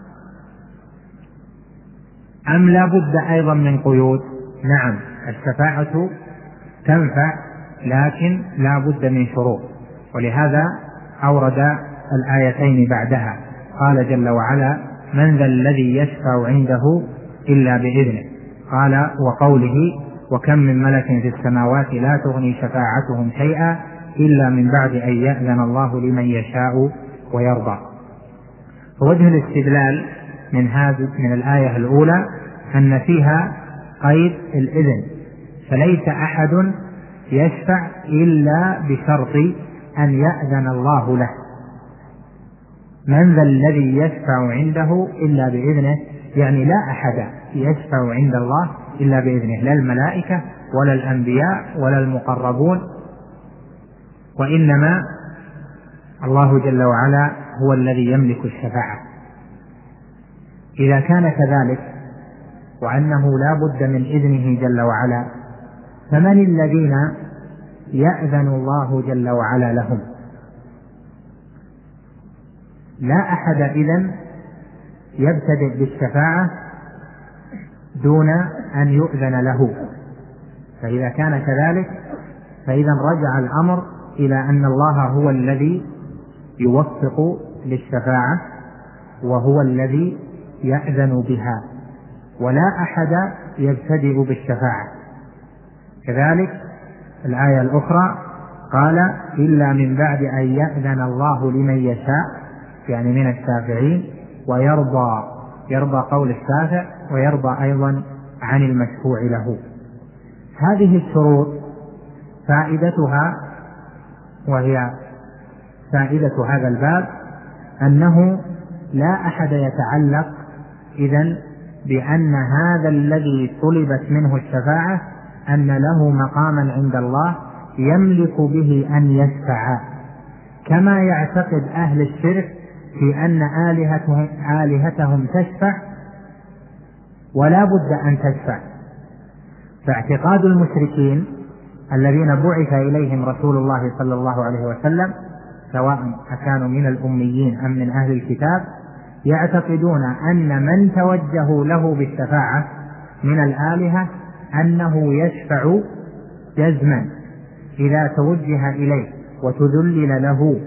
أم لا بد أيضا من قيود؟ نعم، الشفاعة تنفع لكن لا بد من شروط، ولهذا أورد الآيتين بعدها. قال جل وعلا: من ذا الذي يشفع عنده إلا بإذنه. قال: وقوله: وكم من ملك في السماوات لا تغني شفاعتهم شيئا إلا من بعد أن يأذن الله لمن يشاء ويرضى. فوجه الاستدلال من هذه من الآية الأولى أن فيها قيد الإذن، فليس أحد يشفع إلا بشرط أن يأذن الله له. من ذا الذي يشفع عنده إلا بإذنه، يعني لا أحد يشفع عند الله إلا بإذنه، لا الملائكة ولا الأنبياء ولا المقربون، وإنما الله جل وعلا هو الذي يملك الشفاعة. إذا كان كذلك وأنه لا بد من إذنه جل وعلا، فمن الذين يأذن الله جل وعلا لهم؟ لا أحد إذن يبتدئ بالشفاعة دون أن يؤذن له. فإذا كان كذلك فإذا رجع الأمر إلى أن الله هو الذي يوفق للشفاعة وهو الذي يأذن بها، ولا أحد يبتدئ بالشفاعة. كذلك الآية الأخرى قال: إلا من بعد أن يأذن الله لمن يشاء، يعني من الشافعين، ويرضى، يرضى قول الشافع ويرضى أيضا عن المشفوع له. هذه الشروط فائدتها، وهي فائدة هذا الباب، أنه لا أحد يتعلق إذن بأن هذا الذي طلبت منه الشفاعة أن له مقاما عند الله يملك به أن يشفع، كما يعتقد أهل الشرك في أن آلهتهم, آلهتهم تشفع ولا بد أن تشفع. فاعتقاد المشركين الذين بعث إليهم رسول الله صلى الله عليه وسلم سواء أكانوا من الأميين أم من أهل الكتاب يعتقدون أن من توجهوا له بالشفاعة من الآلهة أنه يشفع جزما إذا توجه إليه وتذلل له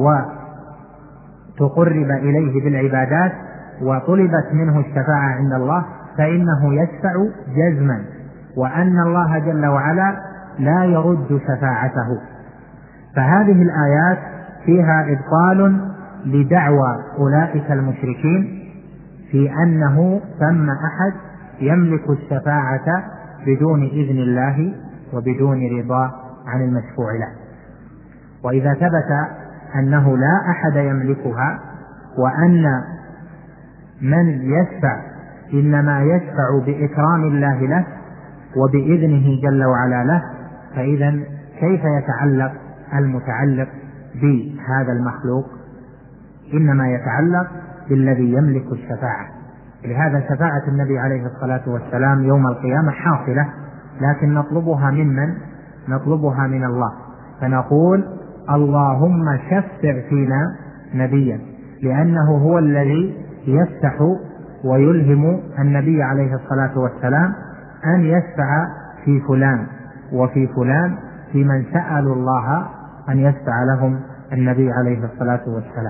وتقرب إليه بالعبادات وطلبت منه الشفاعة عند الله فإنه يشفع جزما، وأن الله جل وعلا لا يرد شفاعته. فهذه الآيات فيها إبطال لدعوى أولئك المشركين في أنه ثم أحد يملك الشفاعة بدون إذن الله وبدون رضا عن المشفوع له. وإذا ثبت أنه لا أحد يملكها وأن من يشفع إنما يشفع بإكرام الله له وبإذنه جل وعلا له، فإذا كيف يتعلق المتعلق بهذا المخلوق؟ إنما يتعلق بالذي يملك الشفاعة. لهذا شفاعة النبي عليه الصلاة والسلام يوم القيامة حاصلة، لكن نطلبها ممن؟ نطلبها من الله، فنقول اللهم شفع فينا نبيا، لأنه هو الذي يفتح ويلهم النبي عليه الصلاة والسلام أن يشفع في فلان وفي فلان في من سألوا الله أن يشفع لهم النبي عليه الصلاة والسلام.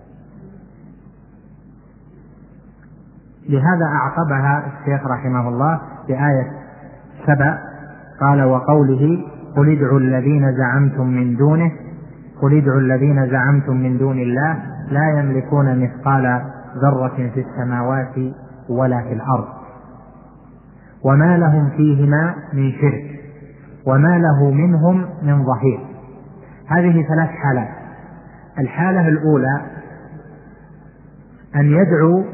لهذا أعقبها الشيخ رحمه الله بآية سبع قال وقوله قل ادعوا الذين زعمتم من دونه قل ادعوا الذين زعمتم من دون الله لا يملكون مثقال ذرة في السماوات ولا في الأرض وما لهم فيهما من شرك وما له منهم من ظهير. هذه ثلاث حالات. الحالة الأولى أن يدعوا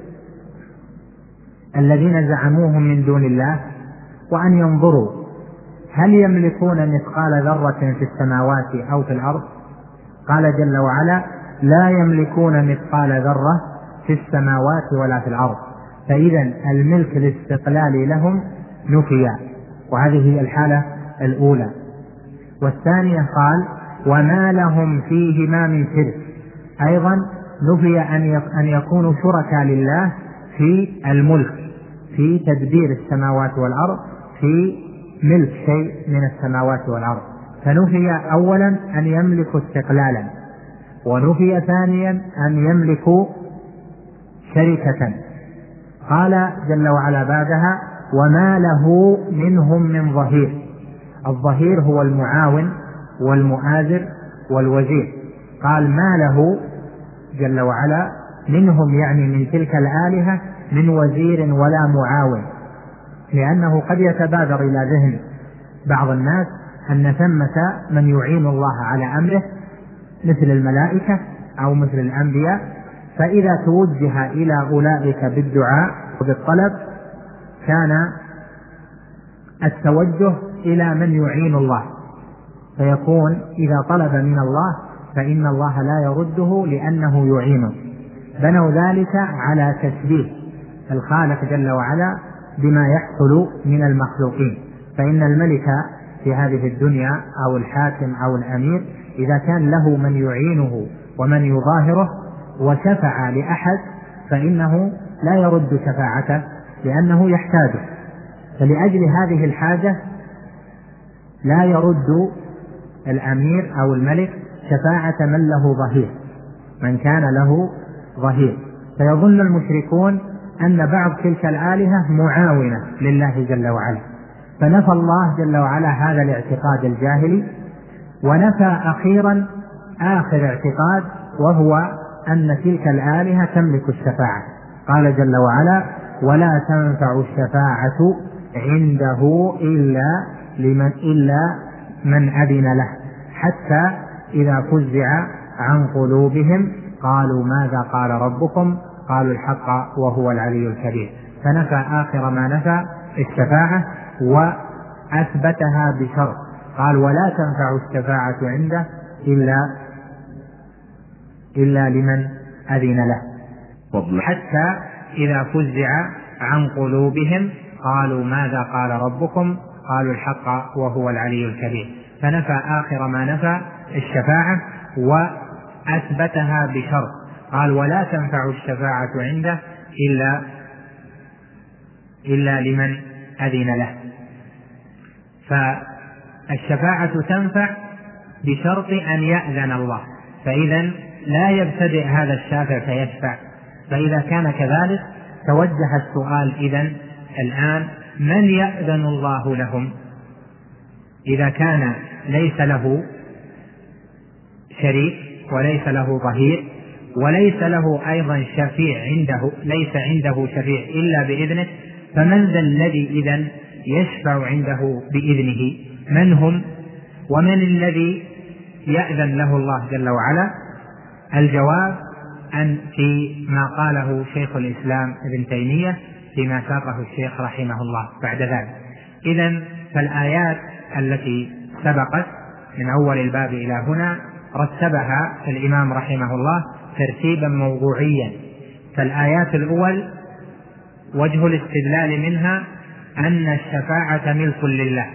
الذين زعموهم من دون الله وأن ينظروا هل يملكون مثقال ذرة في السماوات أو في الأرض. قال جل وعلا لا يملكون مثقال ذرة في السماوات ولا في الأرض، فإذا الملك الاستقلال لهم نفيا، وهذه هي الحالة الأولى. والثانية قال وما لهم فيهما من شرك، أيضا نفي أن يكونوا شركاء لله في الملك في تدبير السماوات والأرض في ملك شيء من السماوات والأرض، فنفي أولا أن يملكوا استقلالا، ونفي ثانيا أن يملكوا شركة. قال جل وعلا بعدها وما له منهم من ظهير. الظهير هو المعاون والمؤازر والوزير. قال ما له جل وعلا منهم يعني من تلك الآلهة من وزير ولا معاون، لأنه قد يتبادر إلى ذهن بعض الناس أن ثمة من يعين الله على أمره مثل الملائكة أو مثل الأنبياء، فإذا توجه إلى أولئك بالدعاء وبالطلب كان التوجه إلى من يعين الله، فيكون إذا طلب من الله فإن الله لا يرده لأنه يعينه. بنوا ذلك على تشبيه الخالق جل وعلا بما يحصل من المخلوقين، فإن الملك في هذه الدنيا أو الحاكم أو الأمير إذا كان له من يعينه ومن يظاهره وشفع لأحد فإنه لا يرد شفاعته لأنه يحتاجه، فلأجل هذه الحاجة لا يرد الأمير أو الملك شفاعة من له ظهير، من كان له ظهير. فيظن المشركون أن بعض تلك الآلهة معاونة لله جل وعلا، فنفى الله جل وعلا هذا الاعتقاد الجاهلي، ونفى أخيرا آخر اعتقاد وهو أن تلك الآلهة تملك الشفاعة. قال جل وعلا ولا تنفع الشفاعة عنده إلا لمن إلا من أذن له حتى إذا فزع عن قلوبهم قالوا ماذا قال ربكم قالوا الحق وهو العلي الكبير. فنفى آخر ما نفى الشفاعة وأثبتها بشرط، قال ولا تنفع الشفاعة عنده إلا إلا لمن أذن له. حتى إذا فزع عن قلوبهم قالوا ماذا قال ربكم قالوا الحق وهو العلي الكبير. فنفى آخر ما نفى الشفاعة وأثبتها بشرط، قال ولا تنفع الشفاعة عنده إلا إلا لمن أذن له. فالشفاعة تنفع بشرط أن يأذن الله، فإذا لا يبتدئ هذا الشافع فيشفع. فإذا كان كذلك توجه السؤال إذن الآن من يأذن الله لهم؟ إذا كان ليس له شريك وليس له ظهير وليس له أيضا شفيع عنده، ليس عنده شفيع إلا بإذنه، فمن ذا الذي إذن يشفع عنده بإذنه؟ من هم ومن الذي يأذن له الله جل وعلا؟ الجواب أن في ما قاله شيخ الإسلام ابن تيمية فيما ساقه الشيخ رحمه الله بعد ذلك. إذن فالآيات التي سبقت من أول الباب إلى هنا رتبها الإمام رحمه الله ترتيبا موضوعيا. فالآيات الأول وجه الاستدلال منها أن الشفاعة ملك لله،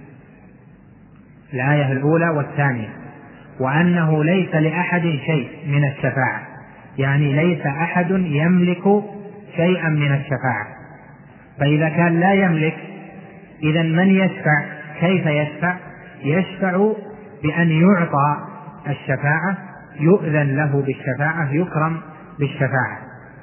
الآية الأولى والثانية، وأنه ليس لأحد شيء من الشفاعة، يعني ليس أحد يملك شيئا من الشفاعة. فإذا كان لا يملك إذن من يشفع؟ كيف يشفع؟ يشفع بأن يعطى الشفاعة، يؤذن له بالشفاعة، يكرم بالشفاعة.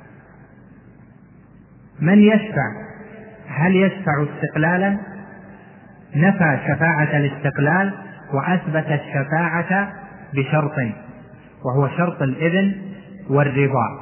من يشفع؟ هل يشفع استقلالا؟ نفى شفاعة الاستقلال وأثبت الشفاعة بشرط، وهو شرط الإذن والرضا.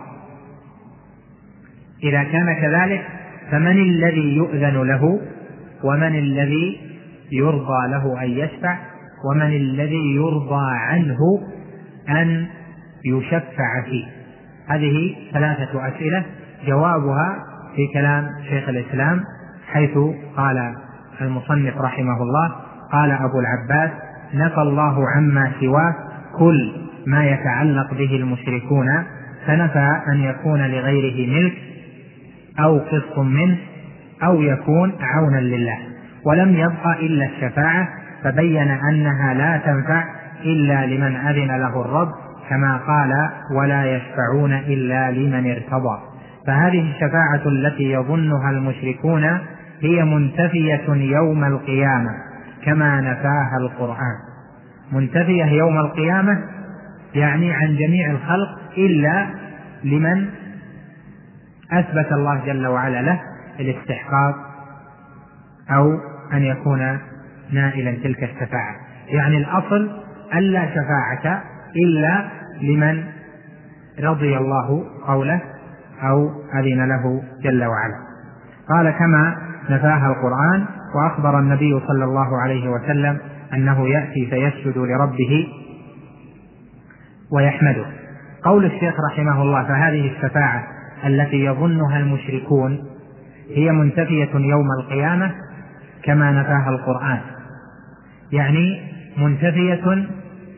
إذا كان كذلك فمن الذي يؤذن له ومن الذي يرضى له أن يشفع ومن الذي يرضى عنه أن يشفع فيه؟ هذه ثلاثة أسئلة جوابها في كلام شيخ الإسلام، حيث قال المصنف رحمه الله قال أبو العباس نفى الله عما سواه كل ما يتعلق به المشركون، فنفى أن يكون لغيره ملك أو قسط منه أو يكون عونا لله، ولم يبق إلا الشفاعة، فبين أنها لا تنفع إلا لمن أذن له الرب، كما قال ولا يشفعون إلا لمن ارتضى. فهذه الشفاعة التي يظنها المشركون هي منتفية يوم القيامة كما نفاها القرآن. منتفية يوم القيامة يعني عن جميع الخلق إلا لمن أثبت الله جل وعلا له الاستحقاق أو أن يكون نائلا تلك الشفاعة. يعني الأصل ألا شفاعة إلا لمن رضي الله قوله أو أذن له جل وعلا. قال كما نفاها القرآن. وأخبر النبي صلى الله عليه وسلم أنه يأتي فيسجد لربه ويحمده. قول الشيخ رحمه الله فهذه الشفاعة التي يظنها المشركون هي منتفية يوم القيامة كما نفاها القرآن، يعني منتفية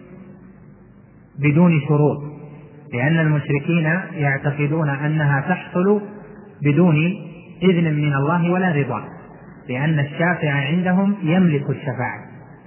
بدون شروط، لأن المشركين يعتقدون أنها تحصل بدون إذن من الله ولا رضا، لأن الشافع عندهم يملك الشفاعة،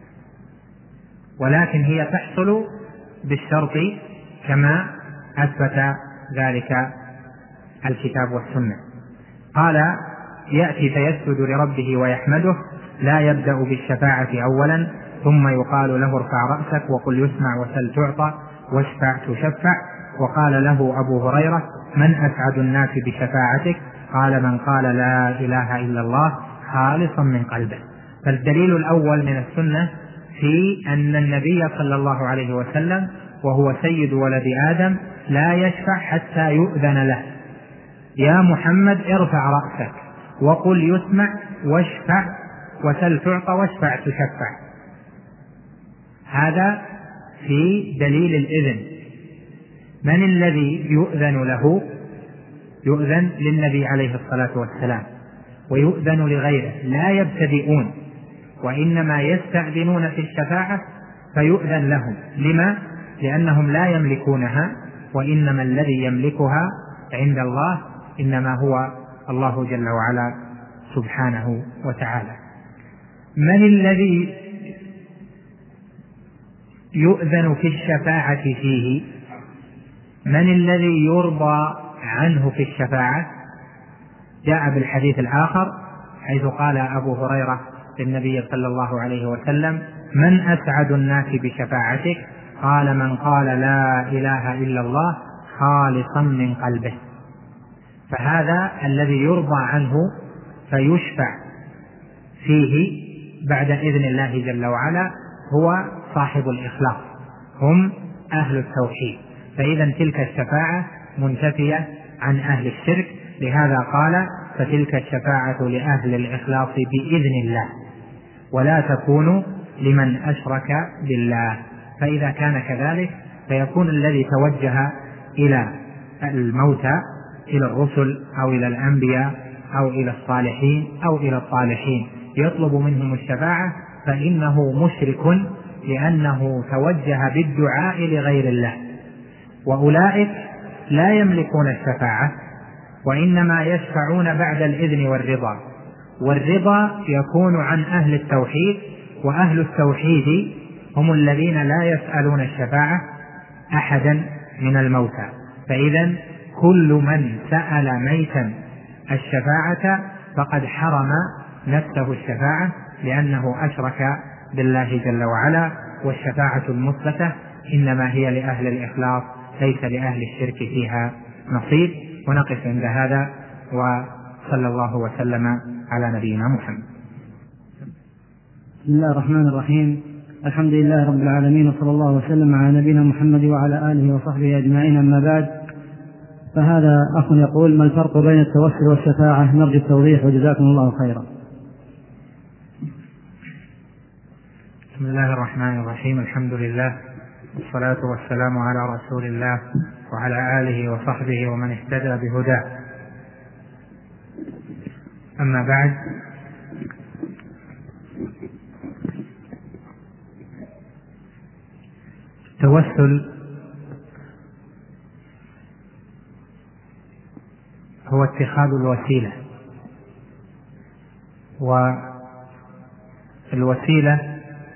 ولكن هي تحصل بالشرط كما أثبت ذلك الكتاب والسنة. قال يأتي فيسجد لربه ويحمده، لا يبدأ بالشفاعة أولا ثم يقال له ارفع رأسك وقل يسمع وسل تعطى واشفع تشفع. وقال له أبو هريرة من أسعد الناس بشفاعتك؟ قال من قال لا إله إلا الله خالصا من قلبه. فالدليل الأول من السنة في أن النبي صلى الله عليه وسلم وهو سيد ولد آدم لا يشفع حتى يؤذن له. يا محمد ارفع رأسك وقل يسمع واشفع وسل تعطى واشفع تشفع. هذا في دليل الإذن. من الذي يؤذن له؟ يؤذن للنبي عليه الصلاة والسلام، ويؤذن لغيره، لا يبتدئون وإنما يستأذنون في الشفاعة فيؤذن لهم. لما؟ لأنهم لا يملكونها وإنما الذي يملكها عند الله إنما هو الله جل وعلا سبحانه وتعالى. من الذي يؤذن في الشفاعة فيه؟ من الذي يرضى عنه في الشفاعة؟ جاء بالحديث الآخر حيث قال أبو هريرة للنبي صلى الله عليه وسلم: من أسعد الناس بشفاعتك؟ قال: من قال لا إله إلا الله خالصا من قلبه. فهذا الذي يرضى عنه فيشفع فيه بعد إذن الله جل وعلا هو صاحب الإخلاص، هم أهل التوحيد. فإذا تلك الشفاعة منتفية عن أهل الشرك، لهذا قال: فتلك الشفاعة لأهل الإخلاص بإذن الله ولا تكون لمن أشرك بالله. فإذا كان كذلك فيكون الذي توجه إلى الموتى، إلى الرسل أو إلى الأنبياء أو إلى الصالحين أو إلى الطالحين يطلب منهم الشفاعة فإنه مشرك، لأنه توجه بالدعاء لغير الله، وأولئك لا يملكون الشفاعة وإنما يشفعون بعد الإذن والرضا، والرضا يكون عن أهل التوحيد، وأهل التوحيد هم الذين لا يسألون الشفاعة أحدا من الموتى. فإذا كل من سأل ميتا الشفاعة فقد حرم نفسه الشفاعة، لأنه أشرك بالله جل وعلا. والشفاعة المثبتة إنما هي لأهل الإخلاص، ليس لأهل الشرك فيها نصيب. ونقف عند هذا، وصلى الله وسلم على نبينا محمد. بسم الله الرحمن الرحيم. الحمد لله رب العالمين، وصلى الله وسلم على نبينا محمد وعلى آله وصحبه أجمعين. أما بعد، فهذا أخ يقول: ما الفرق بين التوسل والشفاعة؟ نرجو التوضيح وجزاكم الله خيرا. بسم الله الرحمن الرحيم. الحمد لله والصلاة والسلام على رسول الله وعلى آله وصحبه ومن اهتدى بهداه. أما بعد، التوسل هو اتخاذ الوسيلة، والوسيلة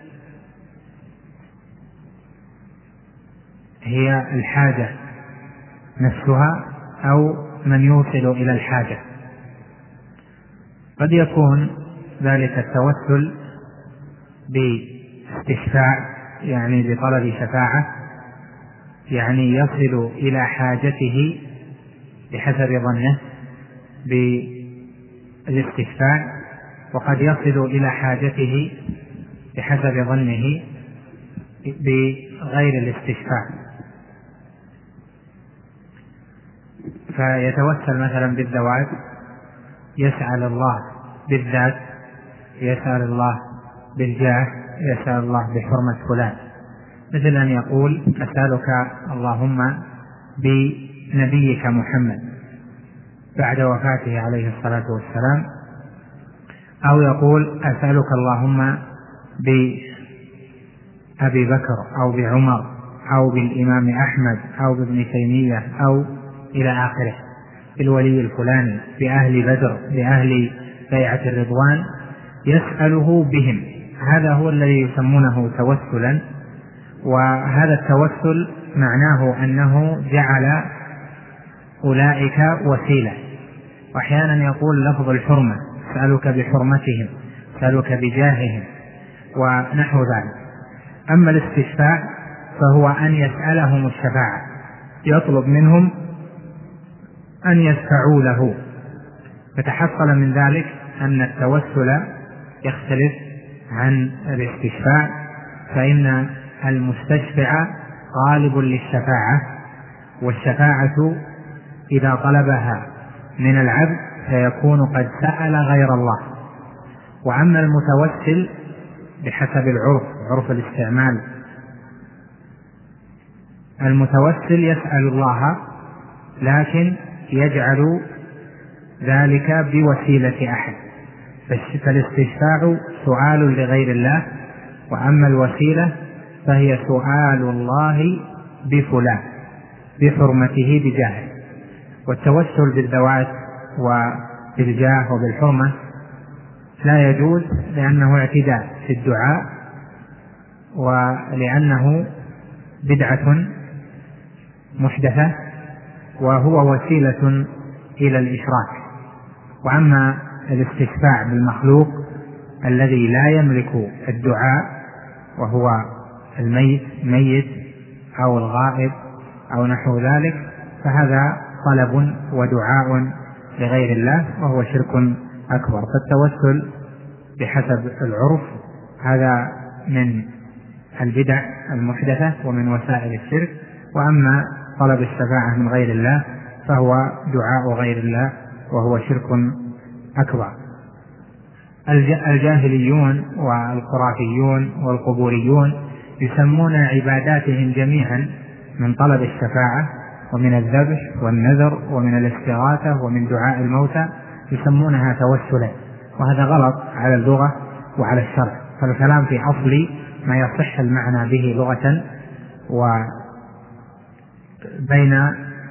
هي الحاجة نفسها أو من يوصل إلى الحاجة. قد يكون ذلك التوسل باستشفاع، يعني بطلب شفاعة، يعني يصل إلى حاجته بحسب ظنه بالاستشفاع، وقد يصل إلى حاجته بحسب ظنه بغير الاستشفاع. فيتوسل مثلا بالذوات، يسأل الله بالذات، يسأل الله بالجاه، يسأل الله بحرمة فلان، مثل أن يقول: أسألك اللهم بنبيك محمد بعد وفاته عليه الصلاة والسلام، أو يقول: أسألك اللهم بأبي بكر أو بعمر أو بالإمام أحمد أو بابن تيمية أو إلى آخره، بالولي الفلاني، بأهل بدر، بأهل بيعة الرضوان، يسأله بهم. هذا هو الذي يسمونه توسلا. وهذا التوسل معناه أنه جعل أولئك وسيلة. وأحيانا يقول لفظ الحرمة: أسألك بحرمتهم، أسألك بجاههم، ونحو ذلك. أما الاستشفاع فهو أن يسألهم الشفاعة، يطلب منهم أن يشفعوا له. فتحصل من ذلك أن التوسل يختلف عن الاستشفاع، فإن المستشفع غالب للشفاعة، والشفاعة إذا طلبها من العبد فيكون قد سأل غير الله. وأما المتوسل بحسب العرف، عرف الاستعمال، المتوسل يسأل الله لكن يجعل ذلك بوسيلة أحد، فالاستشفاع سؤال لغير الله، وأما الوسيلة فهي سؤال الله بفلان. بحرمته بجاهه. والتوسل بالذوات وبالجاه وبالحرمة لا يجوز، لأنه اعتداء في الدعاء، ولأنه بدعة محدثة، وهو وسيلة إلى الإشراك. وأما الاستشفاع بالمخلوق الذي لا يملك الدعاء، وهو الميت ميت أو الغائب أو نحو ذلك، فهذا طلب ودعاء لغير الله، وهو شرك أكبر. فالتوسل بحسب العرف هذا من البدع المحدثة ومن وسائل الشرك. وأما طلب الشفاعة من غير الله فهو دعاء غير الله، وهو شرك أكبر. الجاهليون والخرافيون والقبوريون يسمون عباداتهم جميعا من طلب الشفاعة ومن الذبح والنذر ومن الاستغاثة ومن دعاء الموتى، يسمونها توسلا، وهذا غلط على اللغة وعلى الشرع. فالكلام في أصل ما يصح المعنى به لغة، وبين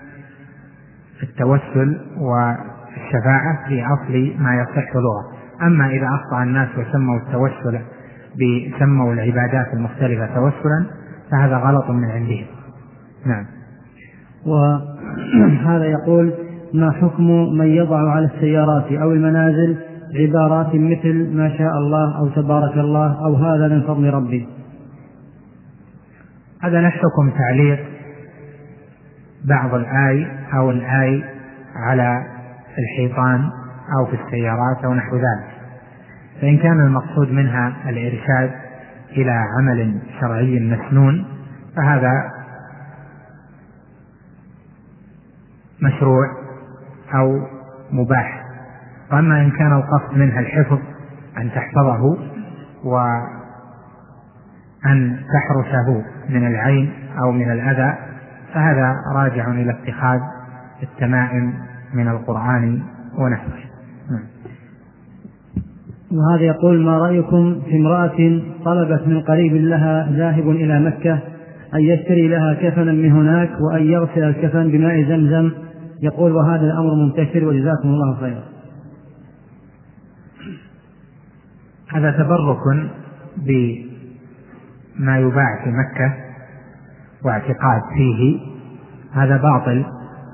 التوسل والشفاعة في أصل ما يصح لغة. أما إذا أخطأ الناس وسموا التوسل بسموا العبادات المختلفة توسلا فهذا غلط من عندهم. نعم. وهذا يقول: ما حكم من يضع على السيارات أو المنازل عبارات مثل ما شاء الله أو تبارك الله أو هذا من فضل ربي؟ هذا نحكم تعليق بعض الآي أو الآي على الحيطان أو في السيارات أو نحو ذلك. فإن كان المقصود منها الإرشاد إلى عمل شرعي مسنون فهذا مشروع أو مباح. وأما إن كان القصد منها الحفظ، أن تحفظه وأن تحرسه من العين أو من الأذى، فهذا راجع إلى اتخاذ التمائم من القرآن ونحوه. وهذا يقول: ما رأيكم في امرأة طلبت من قريب لها ذاهب إلى مكة أن يشتري لها كفنا من هناك وأن يغسل الكفن بماء زمزم؟ يقول: وهذا الأمر منتشر وجزاكم الله خيرا. هذا تبرك بما يباع في مكة واعتقاد فيه، هذا باطل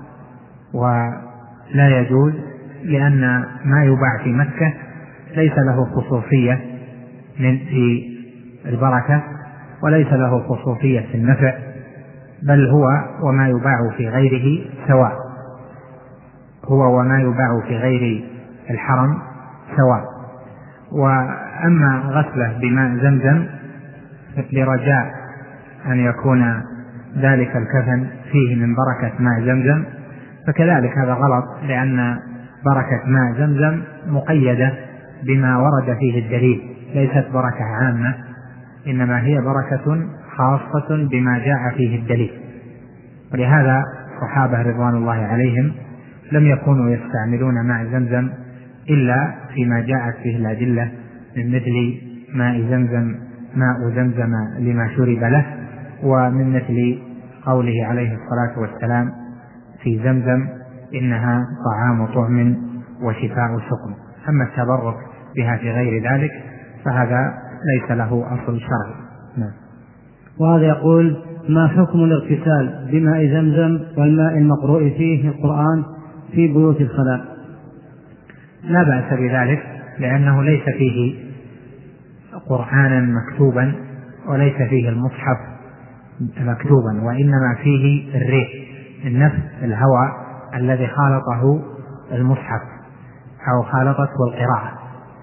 ولا يجوز، لأن ما يباع في مكة ليس له خصوصية من في البركة، وليس له خصوصية في النفع، بل هو وما يباع في غيره سواء، هو وما يباع في غير الحرم سواء. وأما غسله بماء زمزم لرجاء أن يكون ذلك الكفن فيه من بركة ماء زمزم، فكذلك هذا غلط، لأن بركة ماء زمزم مقيدة بما ورد فيه الدليل، ليست بركة عامة، إنما هي بركة خاصة بما جاء فيه الدليل. ولهذا الصحابة رضوان الله عليهم لم يكونوا يستعملون ماء زمزم إلا فيما جاءت فيه الأدلة، من مثل ماء زمزم ماء زمزم لما شرب له، ومن مثل قوله عليه الصلاة والسلام في زمزم إنها طعام طعم وشفاء سقم. أما التبرك بها في غير ذلك فهذا ليس له أصل شرعي. نعم. وهذا يقول: ما حكم الاغتسال بماء زمزم والماء المقروء فيه القرآن في بيوت الخلاء؟ لا بأس بذلك، لأنه ليس فيه قرآنا مكتوبا وليس فيه المصحف مكتوبا، وإنما فيه الريح، النفس، الهواء الذي خالطه المصحف أو خالطته القراءة.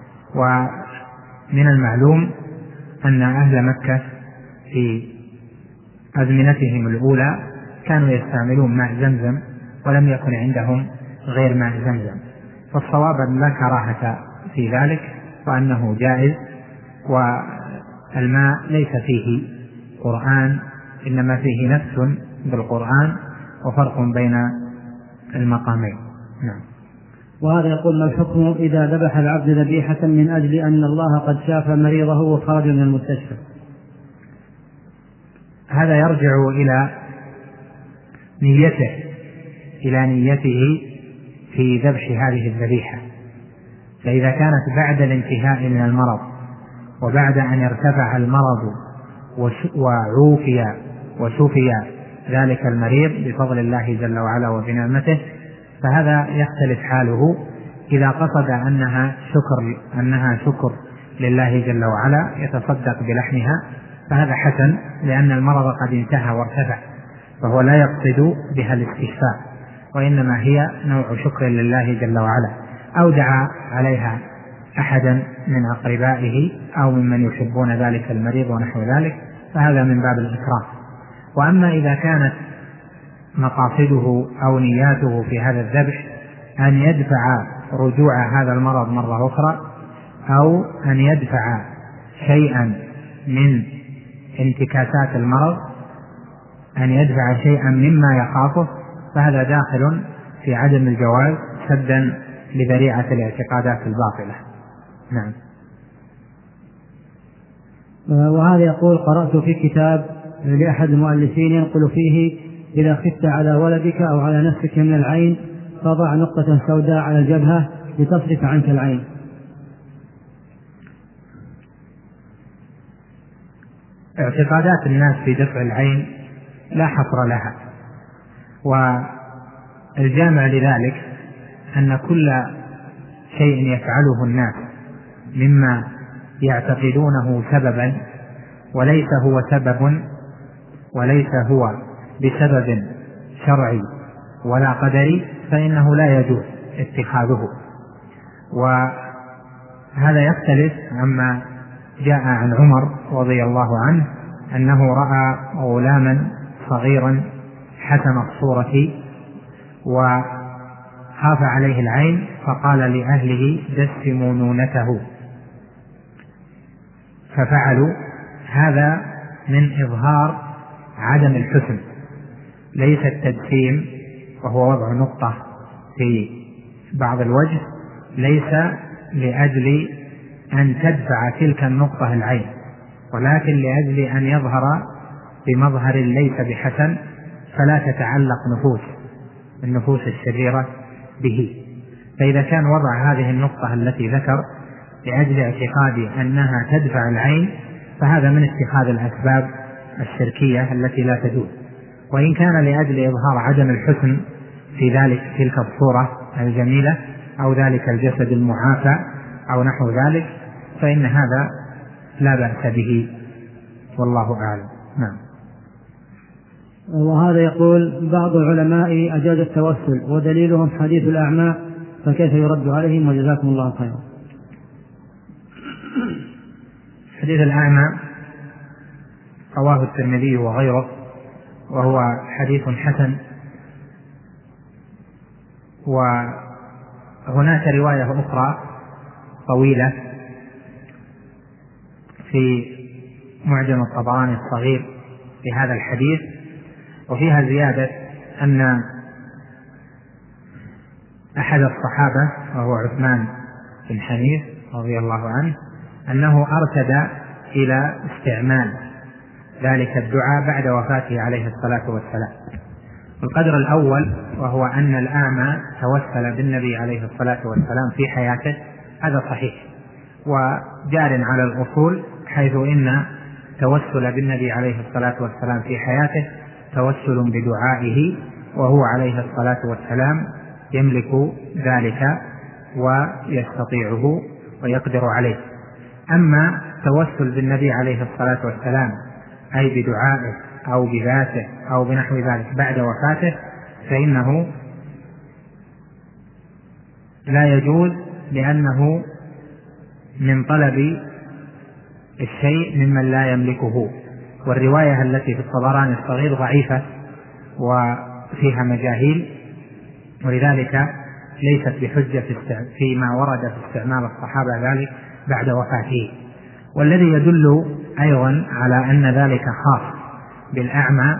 ومن المعلوم أن أهل مكة في أزمنتهم الأولى كانوا يستعملون ماء زمزم ولم يكن عندهم غير ماء زمزم، فالصواب أن لا كراهة في ذلك وأنه جائز. والماء ليس فيه قرآن، إنما فيه نفس بالقرآن، وفرق بين المقامين. نعم. وهذا يقول: ما الحكم إذا ذبح العبد ذبيحة من أجل أن الله قد شاف مريضه وخرج من المستشفى؟ هذا يرجع إلى نيته إلى نيته في ذبح هذه الذبيحة. فإذا كانت بعد الانتهاء من المرض وبعد أن ارتفع المرض وعوفي وشفي ذلك المريض بفضل الله جل وعلا وبنعمته، فهذا يختلف حاله. إذا قصد أنها شكر أنها شكر لله جل وعلا يتصدق بلحمها فهذا حسن، لأن المرض قد انتهى وارتفع، فهو لا يقصد بها الاستشفاء، وإنما هي نوع شكر لله جل وعلا، أو دعا عليها أحدا من أقربائه أو ممن يحبون ذلك المريض ونحو ذلك، فهذا من باب الإكرام. وأما إذا كانت مقاصده أو نياته في هذا الذبح أن يدفع رجوع هذا المرض مرة أخرى، أو أن يدفع شيئا من انتكاسات المرض، أن يدفع شيئا مما يخافه، فهذا داخل في عدم الجواز سدا لذريعة الاعتقادات الباطلة. نعم. وهذا يقول: قرأت في كتاب لأحد المؤلفين ينقل فيه: إذا خفت على ولدك أو على نفسك من العين فضع نقطة سوداء على الجبهة لتصرف عنك العين. اعتقادات الناس في دفع العين لا حصر لها، والجامع لذلك أن كل شيء يفعله الناس مما يعتقدونه سببا وليس هو سبب وليس هو بسبب شرعي ولا قدري فإنه لا يجوز اتخاذه. وهذا يختلف عما جاء عن عمر رضي الله عنه أنه رأى غلاما صغيرا حسن الصورة وخاف عليه العين فقال لأهله: دسموا نونته، ففعلوا. هذا من إظهار عدم الحسن، ليس التدسيم وهو وضع نقطة في بعض الوجه، ليس لأجل أن تدفع تلك النقطة العين، ولكن لأجل أن يظهر بمظهر ليس بحسن، فلا تتعلق نفوس النفوس الشريرة به. فإذا كان وضع هذه النقطة التي ذكر لأجل اعتقاد أنها تدفع العين فهذا من اتخاذ الأسباب الشركية التي لا تجوز. وإن كان لأجل إظهار عدم الحسن في ذلك تلك الصورة الجميلة أو ذلك الجسد المعافى أو نحو ذلك فإن هذا لا بأس به، والله أعلم. نعم. وهذا يقول: بعض العلماء أجاز التوسل ودليلهم حديث الأعمى، فكيف يرد عليهم؟ وجزاكم الله خيرا. حديث الأعمى رواه الترمذي وغيره، وهو حديث حسن. وهناك رواية أخرى طويلة في معجم الطبراني الصغير في هذا الحديث، وفيها زيادة أن أحد الصحابة وهو عثمان بن حنيف رضي الله عنه أنه أرشد إلى استعمال ذلك الدعاء بعد وفاته عليه الصلاة والسلام. القدر الأول وهو أن الأعمى توسل بالنبي عليه الصلاة والسلام في حياته، هذا صحيح وجار على الأصول، حيث إن توسل بالنبي عليه الصلاة والسلام في حياته توسل بدعائه، وهو عليه الصلاة والسلام يملك ذلك ويستطيعه ويقدر عليه. أما توسل بالنبي عليه الصلاة والسلام أي بدعائه أو بذاته أو بنحو ذلك بعد وفاته فإنه لا يجوز، لأنه من طلب الشيء ممن لا يملكه. والرواية التي في الطبراني الصغير ضعيفة وفيها مجاهيل، ولذلك ليست بحجة فيما ورد في استعمال الصحابة ذلك بعد وفاته. والذي يدل أيضا على أن ذلك خاص بالأعمى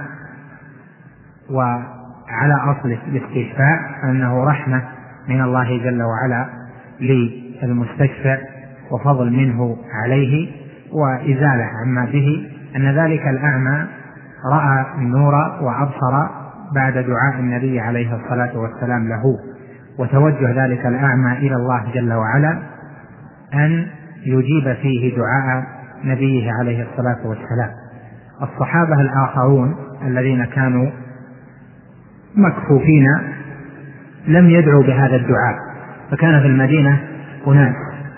وعلى أصل الاستشفاء أنه رحمة من الله جل وعلا للمستشفى وفضل منه عليه وإزالة عما به، أن ذلك الأعمى رأى النور وأبصر بعد دعاء النبي عليه الصلاة والسلام له وتوجه ذلك الأعمى إلى الله جل وعلا أن يجيب فيه دعاء نبيه عليه الصلاة والسلام. الصحابة الآخرون الذين كانوا مكفوفين لم يدعوا بهذا الدعاء، فكان في المدينة أناس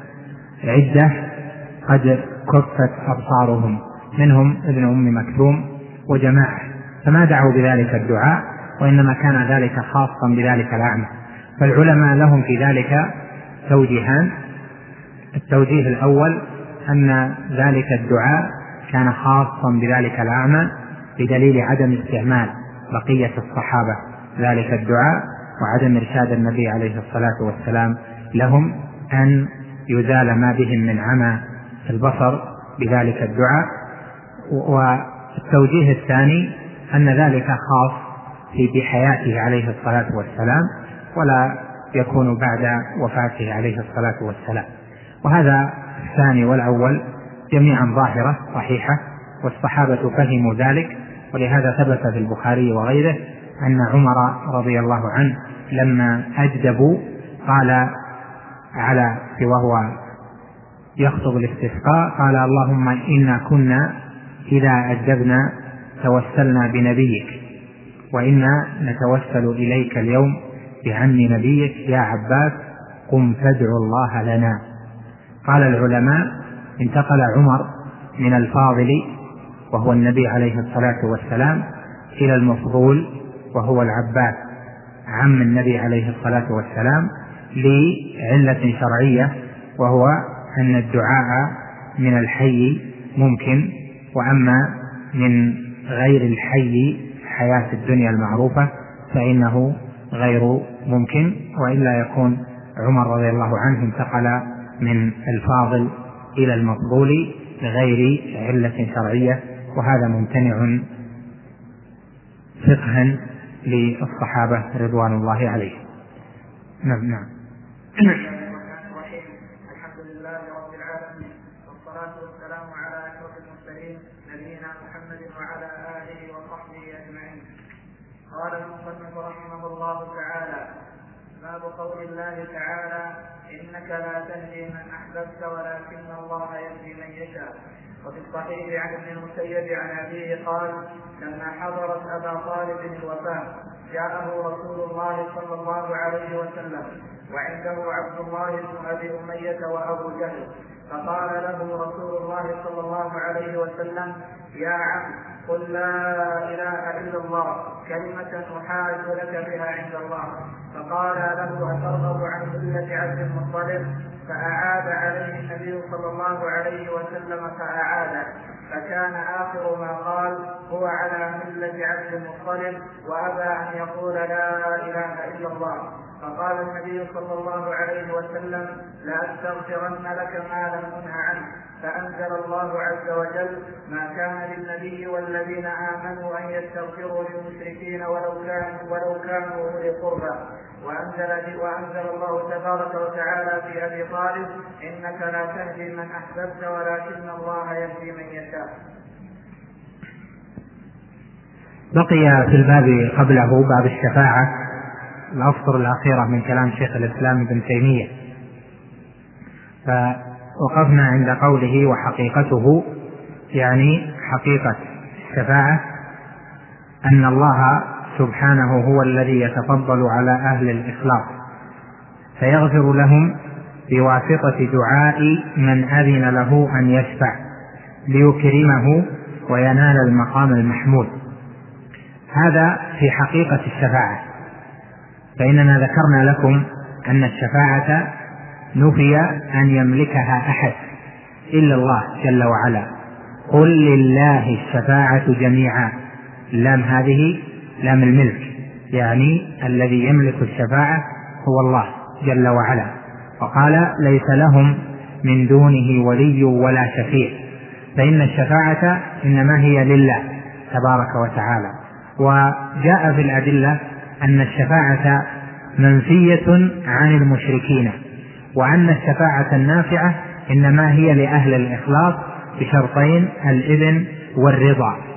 عدة قد كفت أبصارهم منهم ابن أم مكتوم وجماعة، فما دعوا بذلك الدعاء، وإنما كان ذلك خاصا بذلك الأعمى. فالعلماء لهم في ذلك توجيهان: التوجيه الأول أن ذلك الدعاء كان خاصا بذلك الأعمى بدليل عدم استعمال بقية الصحابة ذلك الدعاء وعدم إرشاد النبي عليه الصلاة والسلام لهم أن يزال ما بهم من عمى البصر بذلك الدعاء. والتوجيه الثاني أن ذلك خاص في بحياته عليه الصلاة والسلام ولا يكون بعد وفاته عليه الصلاة والسلام. وهذا الثاني والأول جميعا ظاهرة صحيحة، والصحابة فهموا ذلك، ولهذا ثبت في البخاري وغيره أن عمر رضي الله عنه لما أجدبوا قال على وهو يخطب الاستسقاء قال: اللهم إنا كنا إذا أجدبنا توسلنا بنبيك، وإنا نتوسل إليك اليوم بعم نبيك يا عباس، قم فادعو الله لنا. قال العلماء: انتقل عمر من الفاضل وهو النبي عليه الصلاة والسلام إلى المفضول وهو العباس عم النبي عليه الصلاة والسلام لعلة شرعية، وهو أن الدعاء من الحي ممكن، وأما من غير الحي حياة الدنيا المعروفة فإنه غير ممكن، وإلا يكون عمر رضي الله عنه انتقل من الفاضل إلى المفضول لغير علة شرعية، وهذا ممتنع فقها للصحابة رضوان الله عليهم. نعم نعم. الحمد لله رب العالمين، والصلاة والسلام على أشرف المرسلين نبينا محمد وعلى آله وصحبه أجمعين. قال المصنف رحمه الله تعالى: باب قول الله تعالى: إنك لا تهدي من أحببت ولكن الله يهدي من يشاء. وفي الصحيح عن ابن المسيب عن أبيه قال: لما حضرت أبا طالب الوفاة جاءه رسول الله صلى الله عليه وسلم وعنده عبد الله بن أبي أمية وأبو جهل، فقال له رسول الله صلى الله عليه وسلم: يا عم، قل لا إله إلا الله كلمة أحاج لك بها عند الله. فقال له: أترغب عن ملة عبد المطلب؟ فأعاد عليه النبي صلى الله عليه وسلم فأعاد، فكان آخر ما قال: هو على ملة عبد المطلب، وأبى أن يقول لا إله إلا الله. فقال النبي صلى الله عليه وسلم: لأستغفرن لك ما لم أنه عنه. فأنزل الله عز وجل: ما كان للنبي والذين آمنوا أن يستغفروا للمشركين ولو كانوا ولو كانوا أولي قربى. وأنزل, وأنزل الله تبارك وتعالى في أبي طالب: إنك لا تهدي من أحببت ولكن الله يهدي من يشاء. بقي في الباب قبله باب الشفاعة الأسطر الأخيرة من كلام شيخ الإسلام ابن تيمية، فوقفنا عند قوله: وحقيقته، يعني حقيقة الشفاعة أن الله سبحانه هو الذي يتفضل على أهل الإخلاص فيغفر لهم بواسطة دعاء من أذن له أن يشفع ليكرمه وينال المقام المحمود. هذا في حقيقة الشفاعة. فإننا ذكرنا لكم أن الشفاعة نفي أن يملكها أحد إلا الله جل وعلا. قل لله الشفاعة جميعا، لام هذه لام الملك، يعني الذي يملك الشفاعة هو الله جل وعلا. وقال: ليس لهم من دونه ولي ولا شفيع. فإن الشفاعة إنما هي لله تبارك وتعالى. وجاء في الأدلة أن الشفاعة منفية عن المشركين، وأن الشفاعة النافعة إنما هي لأهل الإخلاص بشرطين: الإذن والرضا.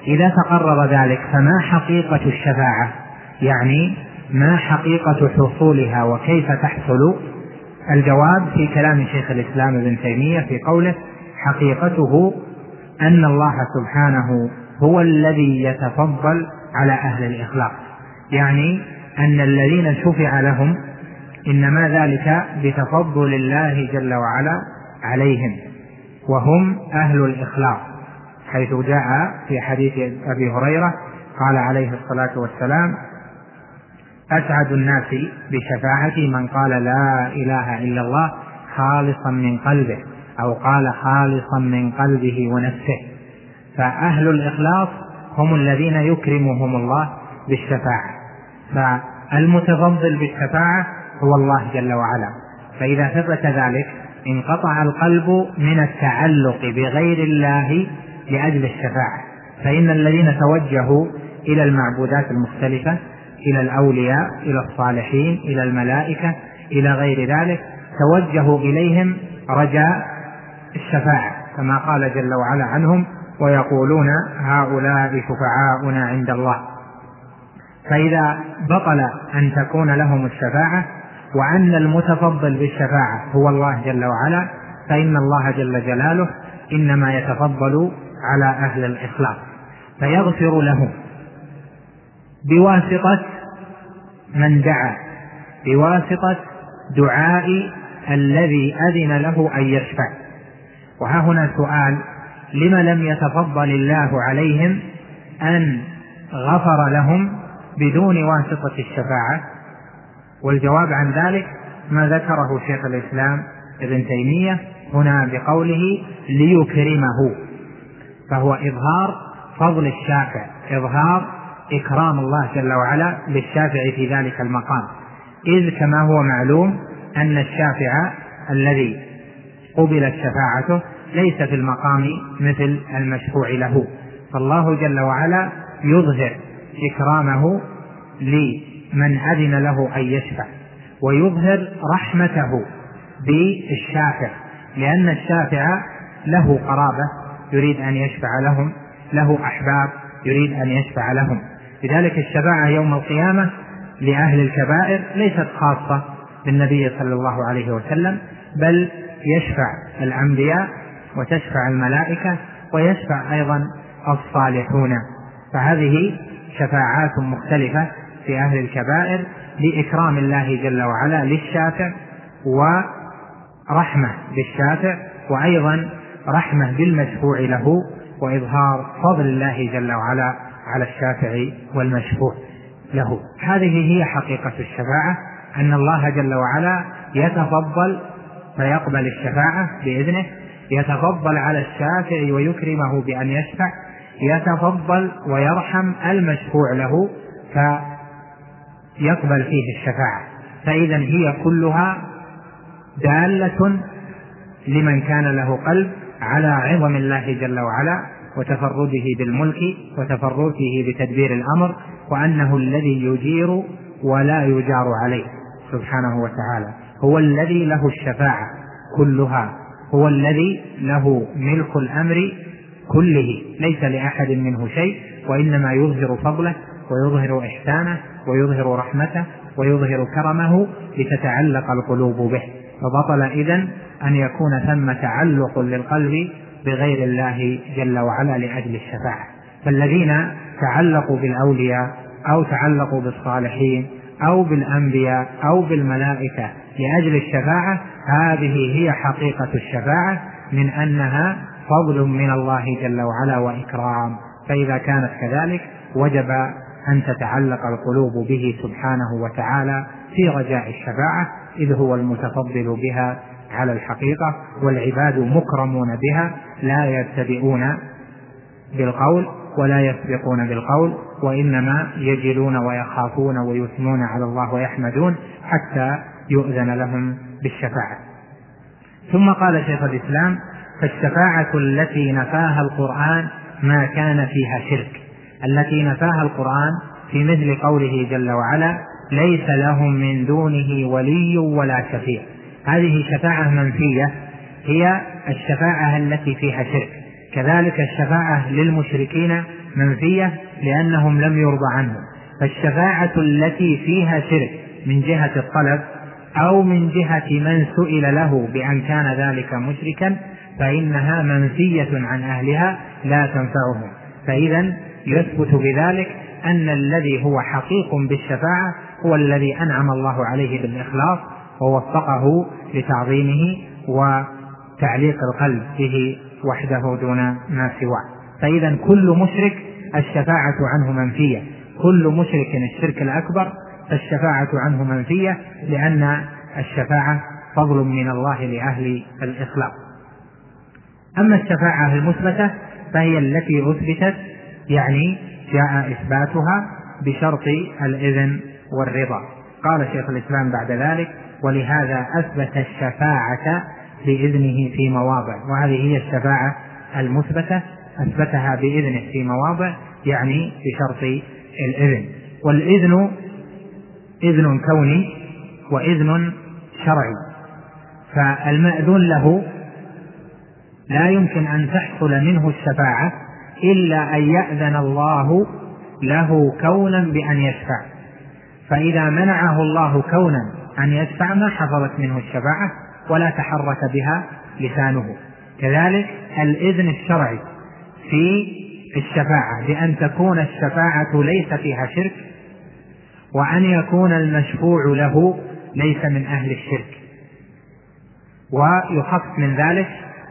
إذا تقرر ذلك فما حقيقة الشفاعة؟ يعني ما حقيقة حصولها وكيف تحصل؟ الجواب في كلام شيخ الإسلام ابن تيمية في قوله: حقيقته أن الله سبحانه هو الذي يتفضل على أهل الإخلاص، يعني أن الذين شفع لهم إنما ذلك بتفضل الله جل وعلا عليهم، وهم أهل الإخلاص، حيث جاء في حديث أبي هريرة قال عليه الصلاة والسلام: أسعد الناس بشفاعتي من قال لا إله إلا الله خالصا من قلبه، أو قال خالصا من قلبه ونفسه. فأهل الإخلاص هم الذين يكرمهم الله بالشفاعة، فالمتفضل بالشفاعة هو الله جل وعلا. فإذا ثبت ذلك انقطع القلب من التعلق بغير الله لأجل الشفاعة. فإن الذين توجهوا إلى المعبودات المختلفة، إلى الأولياء، إلى الصالحين، إلى الملائكة، إلى غير ذلك، توجهوا إليهم رجاء الشفاعة، كما قال جل وعلا عنهم: ويقولون هؤلاء شفعاؤنا عند الله. فإذا بطل أن تكون لهم الشفاعة وأن المتفضل بالشفاعة هو الله جل وعلا، فإن الله جل جلاله إنما يتفضل على أهل الإخلاص فيغفر لهم بواسطة من دعا، بواسطة دعاء الذي أذن له أن يشفع. وها هنا سؤال: لم لم يتفضل الله عليهم أن غفر لهم بدون واسطة الشفاعة؟ والجواب عن ذلك ما ذكره شيخ الإسلام ابن تيمية هنا بقوله ليكرمه، فهو إظهار فضل الشافع، إظهار إكرام الله جل وعلا للشافع في ذلك المقام، إذ كما هو معلوم أن الشافع الذي قبلت شفاعته ليس في المقام مثل المشفوع له، فالله جل وعلا يظهر إكرامه لمن أذن له أن يشفع، ويظهر رحمته بالشافع، لأن الشافع له قرابة يريد أن يشفع لهم، له أحباب يريد أن يشفع لهم. لذلك الشفاعة يوم القيامة لأهل الكبائر ليست خاصة بالنبي صلى الله عليه وسلم، بل يشفع الأنبياء وتشفع الملائكة ويشفع أيضا الصالحون. فهذه شفاعات مختلفة في أهل الكبائر لإكرام الله جل وعلا للشافع، ورحمة بالشافع، وأيضا رحمة بالمشفوع له، وإظهار فضل الله جل وعلا على الشافع والمشفوع له. هذه هي حقيقة الشفاعة، أن الله جل وعلا يتفضل فيقبل الشفاعة بإذنه، يتفضل على الشافع ويكرمه بأن يشفع، يتفضل ويرحم المشفوع له فيقبل فيه الشفاعة. فإذا هي كلها دالة لمن كان له قلب على عظم الله جل وعلا وتفرده بالملك وتفرده بتدبير الأمر، وأنه الذي يجير ولا يجار عليه سبحانه وتعالى، هو الذي له الشفاعة كلها، هو الذي له ملك الأمر كله، ليس لأحد منه شيء، وإنما يظهر فضله ويظهر إحسانه ويظهر رحمته ويظهر كرمه لتتعلق القلوب به. فبطل إذن أن يكون ثم تعلق للقلب بغير الله جل وعلا لأجل الشفاعة. فالذين تعلقوا بالأولياء أو تعلقوا بالصالحين أو بالأنبياء أو بالملائكة لأجل الشفاعة، هذه هي حقيقة الشفاعة، من أنها فضل من الله جل وعلا وإكرام. فإذا كانت كذلك وجب أن تتعلق القلوب به سبحانه وتعالى في رجاء الشفاعة، إذ هو المتفضل بها على الحقيقة، والعباد مكرمون بها، لا يبتدئون بالقول ولا يسبقون بالقول، وإنما يجلون ويخافون ويثنون على الله ويحمدون حتى يؤذن لهم بالشفاعة. ثم قال شيخ الإسلام: فالشفاعة التي نفاها القرآن ما كان فيها شرك، التي نفاها القرآن في مثل قوله جل وعلا: ليس لهم من دونه ولي ولا شفيع. هذه شفاعة منفية، هي الشفاعة التي فيها شرك. كذلك الشفاعة للمشركين منفية لأنهم لم يرضى عنهم. فالشفاعة التي فيها شرك من جهة الطلب أو من جهة من سئل له بأن كان ذلك مشركا فإنها منفية عن أهلها لا تنفعهم. فإذا يثبت بذلك أن الذي هو حقيق بالشفاعة هو الذي أنعم الله عليه بالإخلاص ووفقه لتعظيمه وتعليق القلب به وحده دون ما سواه. فإذا كل مشرك الشفاعة عنه منفية، كل مشرك الشرك الأكبر فالشفاعة عنه منفية، لأن الشفاعة فضل من الله لأهل الإخلاص. أما الشفاعة المثبتة فهي التي أثبتت، يعني جاء إثباتها بشرط الإذن والرضا. قال شيخ الإسلام بعد ذلك: ولهذا أثبت الشفاعة بإذنه في مواضع. وهذه هي الشفاعة المثبتة، أثبتها بإذنه في مواضع، يعني بشرط الإذن. والإذن إذن كوني وإذن شرعي. فالمأذون له لا يمكن أن تحصل منه الشفاعة إلا أن يأذن الله له كونا بأن يشفع. فإذا منعه الله كونا أن يشفع ما حصلت منه الشفاعة ولا تحرك بها لسانه. كذلك الإذن الشرعي في الشفاعة بأن تكون الشفاعة ليس فيها شرك، وأن يكون المشفوع له ليس من أهل الشرك. ويخص من ذلك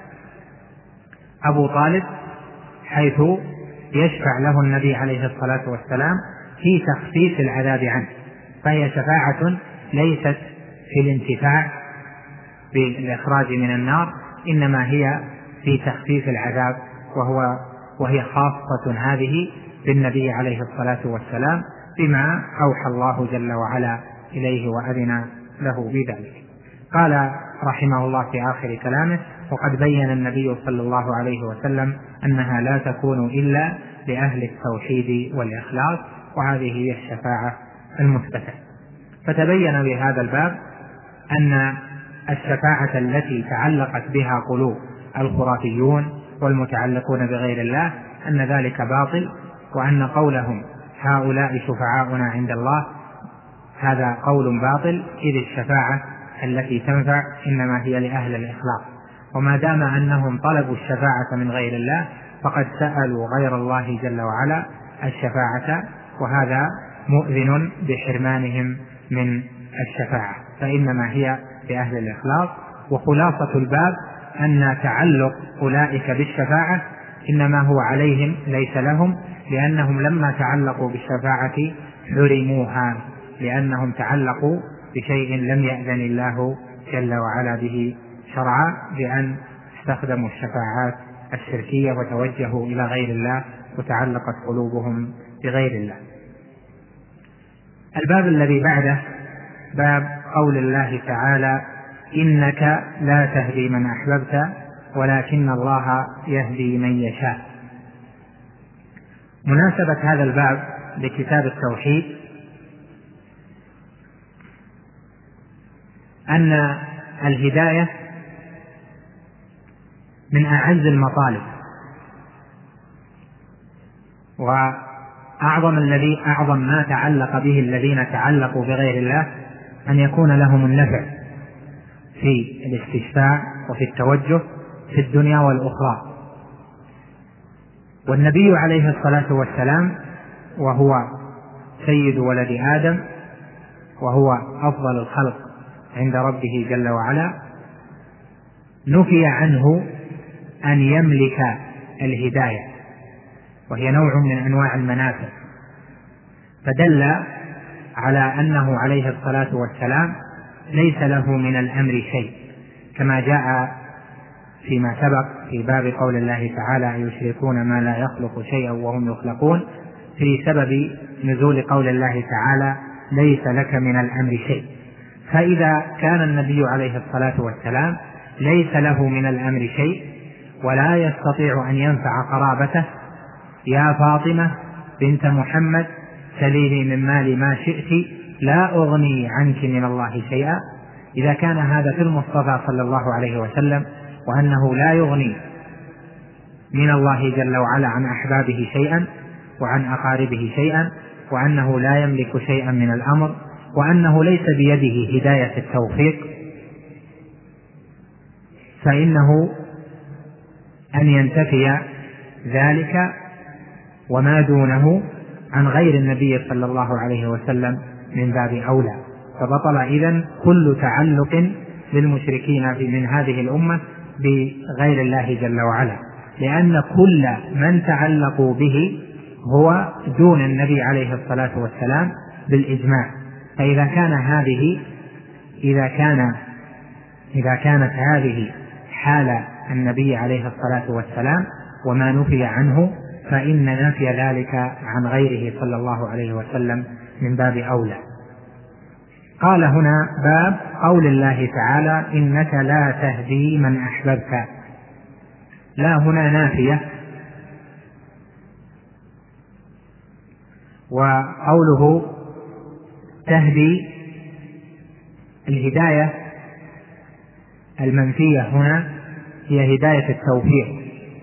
أبو طالب حيث يشفع له النبي عليه الصلاة والسلام في تخفيف العذاب عنه، فهي شفاعة ليست في الانتفاع بالإخراج من النار، إنما هي في تخفيف العذاب، وهو وهي خاصة هذه بالنبي عليه الصلاة والسلام بما أوحى الله جل وعلا إليه وأذن له بذلك. قال رحمه الله في آخر كلامه: وقد بين النبي صلى الله عليه وسلم أنها لا تكون إلا لأهل التوحيد والإخلاص، وهذه هي الشفاعة المثبتة. فتبين بهذا الباب أن الشفاعة التي تعلقت بها قلوب الخرافيون والمتعلقون بغير الله أن ذلك باطل، وأن قولهم هؤلاء شفعاؤنا عند الله هذا قول باطل، إذ الشفاعة التي تنفع إنما هي لأهل الإخلاص. وما دام أنهم طلبوا الشفاعة من غير الله فقد سألوا غير الله جل وعلا الشفاعة، وهذا مؤذن بحرمانهم من الشفاعة، فإنما هي لأهل الإخلاص. وخلاصة الباب أن تعلق أولئك بالشفاعة إنما هو عليهم ليس لهم، لأنهم لما تعلقوا بالشفاعة حرموها، لأنهم تعلقوا بشيء لم يأذن الله جل وعلا به شرعا، بأن استخدموا الشفاعات الشركية وتوجهوا إلى غير الله وتعلقت قلوبهم بغير الله. الباب الذي بعده باب قول الله تعالى: إنك لا تهدي من أحببت ولكن الله يهدي من يشاء. مناسبة هذا الباب لكتاب التوحيد أن الهداية من أعز المطالب، وأعظم الذي أعظم ما تعلق به الذين تعلقوا بغير الله أن يكون لهم النفع في الاستشفاع وفي التوجه في الدنيا والأخرى. والنبي عليه الصلاة والسلام وهو سيد ولد آدم وهو أفضل الخلق عند ربه جل وعلا نفي عنه أن يملك الهداية، وهي نوع من أنواع المنافع، فدل على أنه عليه الصلاة والسلام ليس له من الأمر شيء، كما جاء فيما سبق في باب قول الله تعالى: يشركون ما لا يخلق شيئا وهم يخلقون، في سبب نزول قول الله تعالى: ليس لك من الأمر شيء. فإذا كان النبي عليه الصلاة والسلام ليس له من الأمر شيء ولا يستطيع أن ينفع قرابته: يا فاطمة بنت محمد سليني من مالي ما شئت لا أغني عنك من الله شيئا. إذا كان هذا في المصطفى صلى الله عليه وسلم وأنه لا يغني من الله جل وعلا عن أحبابه شيئا، وعن أقاربه شيئا، وأنه لا يملك شيئا من الأمر، وأنه ليس بيده هداية التوفيق، فإنه أن ينتفي ذلك وما دونه عن غير النبي صلى الله عليه وسلم من باب أولى. فبطل إذن كل تعلق للمشركين من هذه الأمة بغير الله جل وعلا، لأن كل من تعلقوا به هو دون النبي عليه الصلاة والسلام بالإجماع. فإذا كان هذه إذا كان إذا كانت هذه حال النبي عليه الصلاة والسلام وما نفي عنه، فإن نفي ذلك عن غيره صلى الله عليه وسلم من باب أولى. قال هنا باب قول الله تعالى إنك لا تهدي من أحببت. لا هنا نافية، وقوله تهدي الهداية المنفية هنا هي هداية التوفيق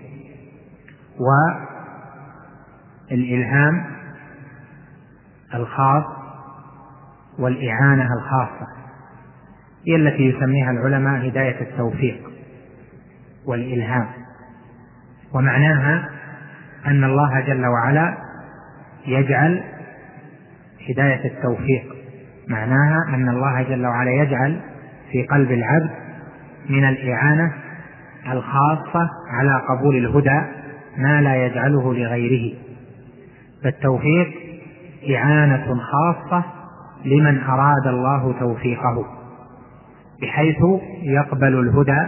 والإلهام الخاص والإعانة الخاصة، هي التي يسميها العلماء هداية التوفيق والإلهام. ومعناها أن الله جل وعلا يجعل هداية التوفيق، معناها أن الله جل وعلا يجعل في قلب العبد من الإعانة الخاصة على قبول الهدى ما لا يجعله لغيره. فالتوفيق إعانة خاصة لمن أراد الله توفيقه، بحيث يقبل الهدى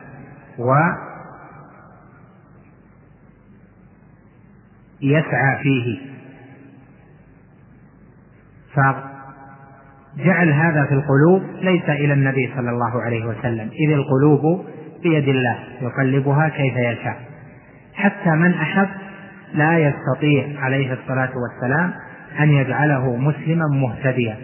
ويسعى فيه. فجعل هذا في القلوب ليس إلى النبي صلى الله عليه وسلم، إذ القلوب بيد الله يقلبها كيف يشاء. حتى من أحب لا يستطيع عليه الصلاة والسلام أن يجعله مسلما مهتديا.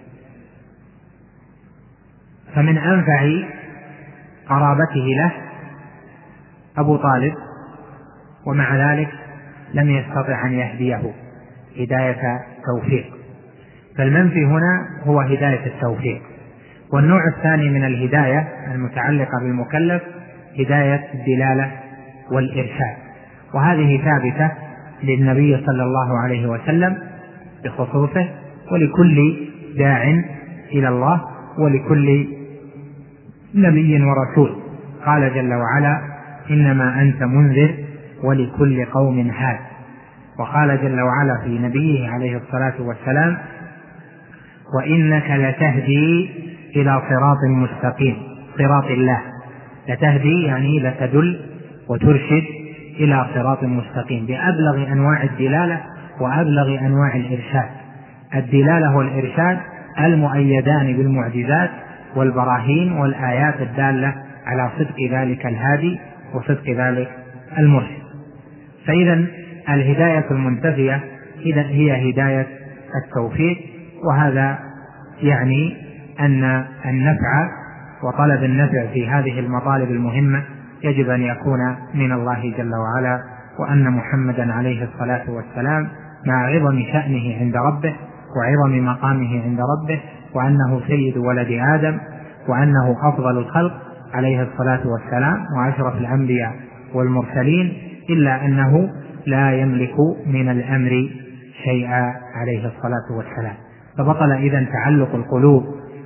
فمن أنفع قرابته له أبو طالب، ومع ذلك لم يستطع أن يهديه هداية توفيق. فالمنفي هنا هو هداية التوفيق. والنوع الثاني من الهداية المتعلقة بالمكلف هداية الدلالة والإرشاد، وهذه ثابتة للنبي صلى الله عليه وسلم بخصوصه، ولكل داع إلى الله ولكل نبي ورسول. قال جل وعلا إنما أنت منذر ولكل قوم هاد. وقال جل وعلا في نبيه عليه الصلاة والسلام وإنك لتهدي إلى صراط مستقيم، صراط الله. لتهدي يعني لتدل وترشد إلى صراط مستقيم بأبلغ أنواع الدلالة وأبلغ أنواع الإرشاد. الدلالة والإرشاد المؤيدان بالمعجزات والبراهين والآيات الدالة على صدق ذلك الهادي وصدق ذلك المرشد. فإذا الهداية المنتفية هي هداية التوفيق، وهذا يعني أن النفع وطلب النفع في هذه المطالب المهمة يجب أن يكون من الله جل وعلا، وأن محمدا عليه الصلاة والسلام مع عظم شأنه عند ربه وعظم مقامه عند ربه، وأنه سيد ولد آدم، وأنه أفضل الخلق عليه الصلاة والسلام وأشرف الأنبياء والمرسلين، إلا أنه لا يملك من الأمر شيئا عليه الصلاة والسلام. فبطل إذن تعلق القلوب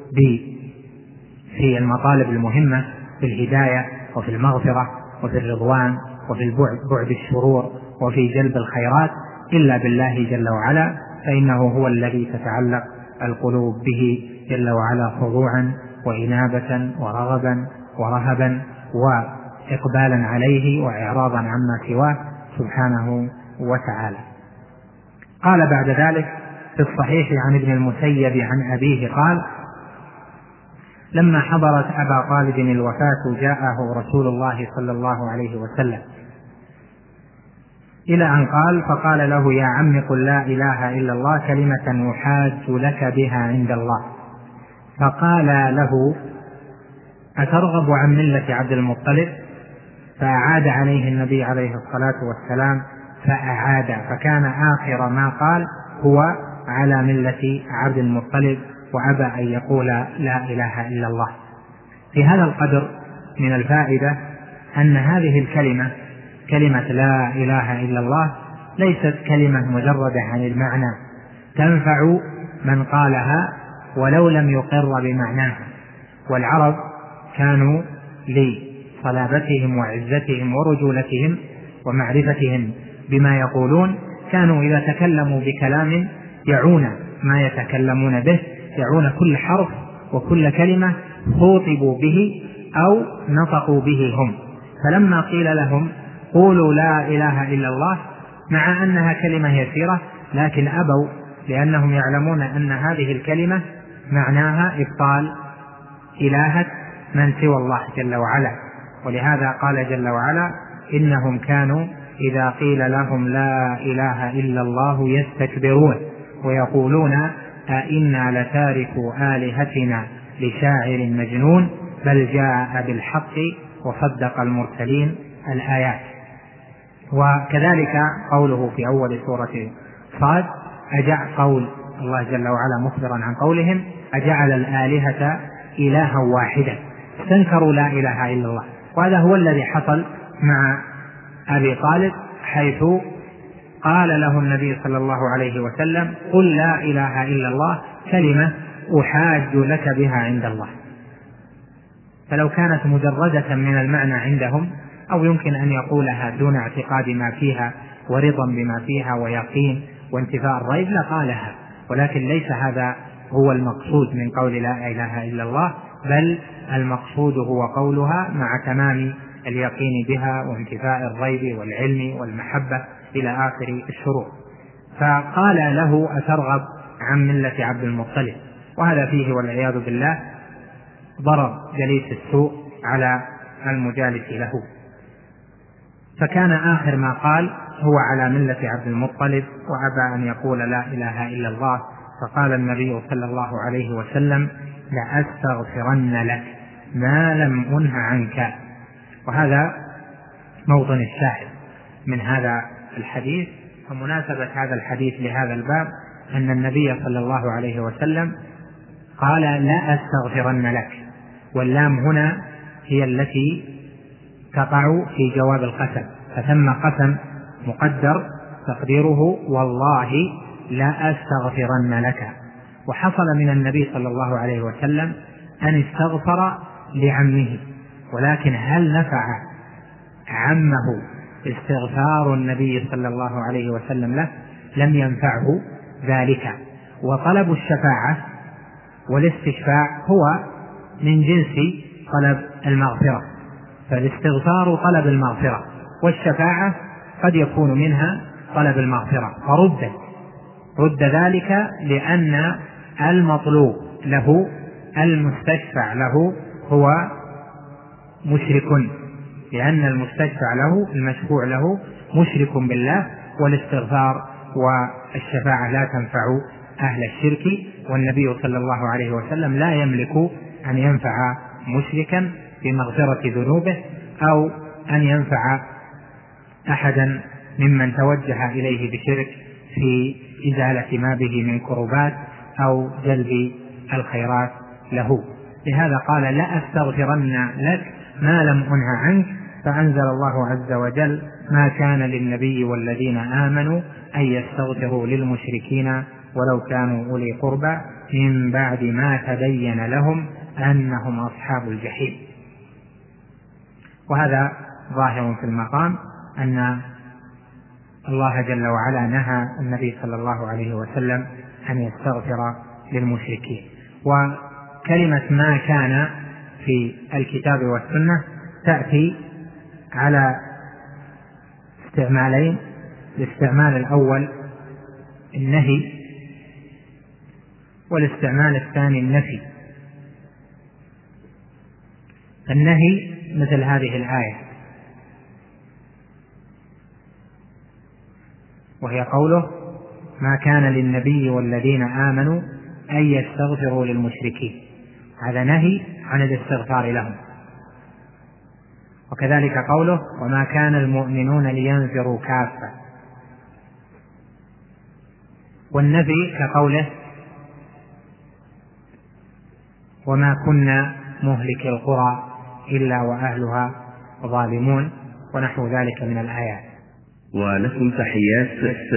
في المطالب المهمة في الهداية وفي المغفرة وفي الرضوان وفي البعد بعد الشرور وفي جلب الخيرات إلا بالله جل وعلا، فإنه هو الذي تتعلق القلوب به جل وعلا خضوعا وإنابة ورغبا ورهبا وإقبالا عليه وإعراضا عما سواه سبحانه وتعالى. قال بعد ذلك في الصحيح عن ابن المسيب عن أبيه قال لما حضرت أبا طالب الوفاة جاءه رسول الله صلى الله عليه وسلم إلى أن قال فقال له يا عم قل لا إله إلا الله كلمة أحاج لك بها عند الله. فقال له أترغب عن ملة عبد المطلب؟ فأعاد عليه النبي عليه الصلاة والسلام فأعاد، فكان آخر ما قال هو على ملة عبد المطلب، وأبى أن يقول لا إله إلا الله. في هذا القدر من الفائدة أن هذه الكلمة، كلمة لا إله إلا الله، ليست كلمة مجردة عن المعنى، تنفع من قالها ولو لم يقر بمعناها. والعرب كانوا لصلابتهم وعزتهم ورجولتهم ومعرفتهم بما يقولون، كانوا إذا تكلموا بكلام يعون ما يتكلمون به، يعون كل حرف وكل كلمة خوطبوا به أو نطقوا به هم. فلما قيل لهم قولوا لا إله إلا الله، مع أنها كلمة يسيرة، لكن أبوا، لأنهم يعلمون أن هذه الكلمة معناها إبطال إلهة من سوى الله جل وعلا. ولهذا قال جل وعلا إنهم كانوا إذا قيل لهم لا إله إلا الله يستكبرون ويقولون أئنا لتاركوا آلهتنا لشاعر مجنون بل جاء بالحق وصدق المرسلين، الآيات. وكذلك قوله في أول سورة صاد أجعل، قول الله جل وعلا مخبرا عن قولهم أجعل الآلهة إلها واحدا، استنكروا لا إله إلا الله. وهذا هو الذي حصل مع أبي طالب، حيث قال له النبي صلى الله عليه وسلم قل لا إله إلا الله كلمة أحاج لك بها عند الله. فلو كانت مجردة من المعنى عندهم، أو يمكن أن يقولها دون اعتقاد ما فيها ورضا بما فيها ويقين وانتفاء الريب لقالها، ولكن ليس هذا هو المقصود من قول لا إله إلا الله، بل المقصود هو قولها مع تمام اليقين بها وانتفاء الريب والعلم والمحبة إلى آخر الشروط. فقال له أترغب عن ملة عبد المطلب، وهذا فيه والعياذ بالله ضرر جليس السوء على المجالس له. فكان آخر ما قال هو على ملة عبد المطلب، وأبى أن يقول لا إله إلا الله. فقال النبي صلى الله عليه وسلم لأستغفرن لك ما لم أنه عنك. وهذا موطن الشاهد من هذا الحديث. ومناسبة هذا الحديث لهذا الباب أن النبي صلى الله عليه وسلم قال لا أستغفرن لك، واللام هنا هي التي تقع في جواب القسم، فثم قسم مقدر تقديره والله لا أستغفرن لك. وحصل من النبي صلى الله عليه وسلم أن استغفر لعمه، ولكن هل نفع عمه استغفار النبي صلى الله عليه وسلم له؟ لم ينفعه ذلك. وطلب الشفاعة والاستشفاع هو من جنس طلب المغفرة، فالاستغفار طلب المغفرة، والشفاعة قد يكون منها طلب المغفرة، فرد رد ذلك لأن المطلوب له المستشفع له هو مشرك، لأن المستشفع له المشفوع له مشرك بالله، والاستغفار والشفاعة لا تنفع أهل الشرك. والنبي صلى الله عليه وسلم لا يملك أن ينفع مشركا بمغفرة ذنوبه، أو أن ينفع أحدا ممن توجه إليه بشرك في إزالة ما به من كربات أو جلب الخيرات له. لهذا قال لا أستغفرن لك ما لم أنه عنك. فأنزل الله عز وجل ما كان للنبي والذين آمنوا أن يستغفروا للمشركين ولو كانوا أولي قربى من بعد ما تبين لهم أنهم أصحاب الجحيم. وهذا ظاهر في المقام أن الله جل وعلا نهى النبي صلى الله عليه وسلم أن يستغفر للمشركين. وكلمة ما كان في الكتاب والسنة تأتي على استعمالين. الاستعمال الأول النهي، والاستعمال الثاني النفي. النهي مثل هذه الآية، وهي قوله ما كان للنبي والذين آمنوا أن يستغفروا للمشركين، هذا نهي عن الاستغفار لهم. وكذلك قوله وما كان المؤمنون لينفروا كافة، والنفي كقوله وما كنا مهلك القرى إلا وأهلها ظالمون ونحو ذلك من الآيات. ولكم تحيات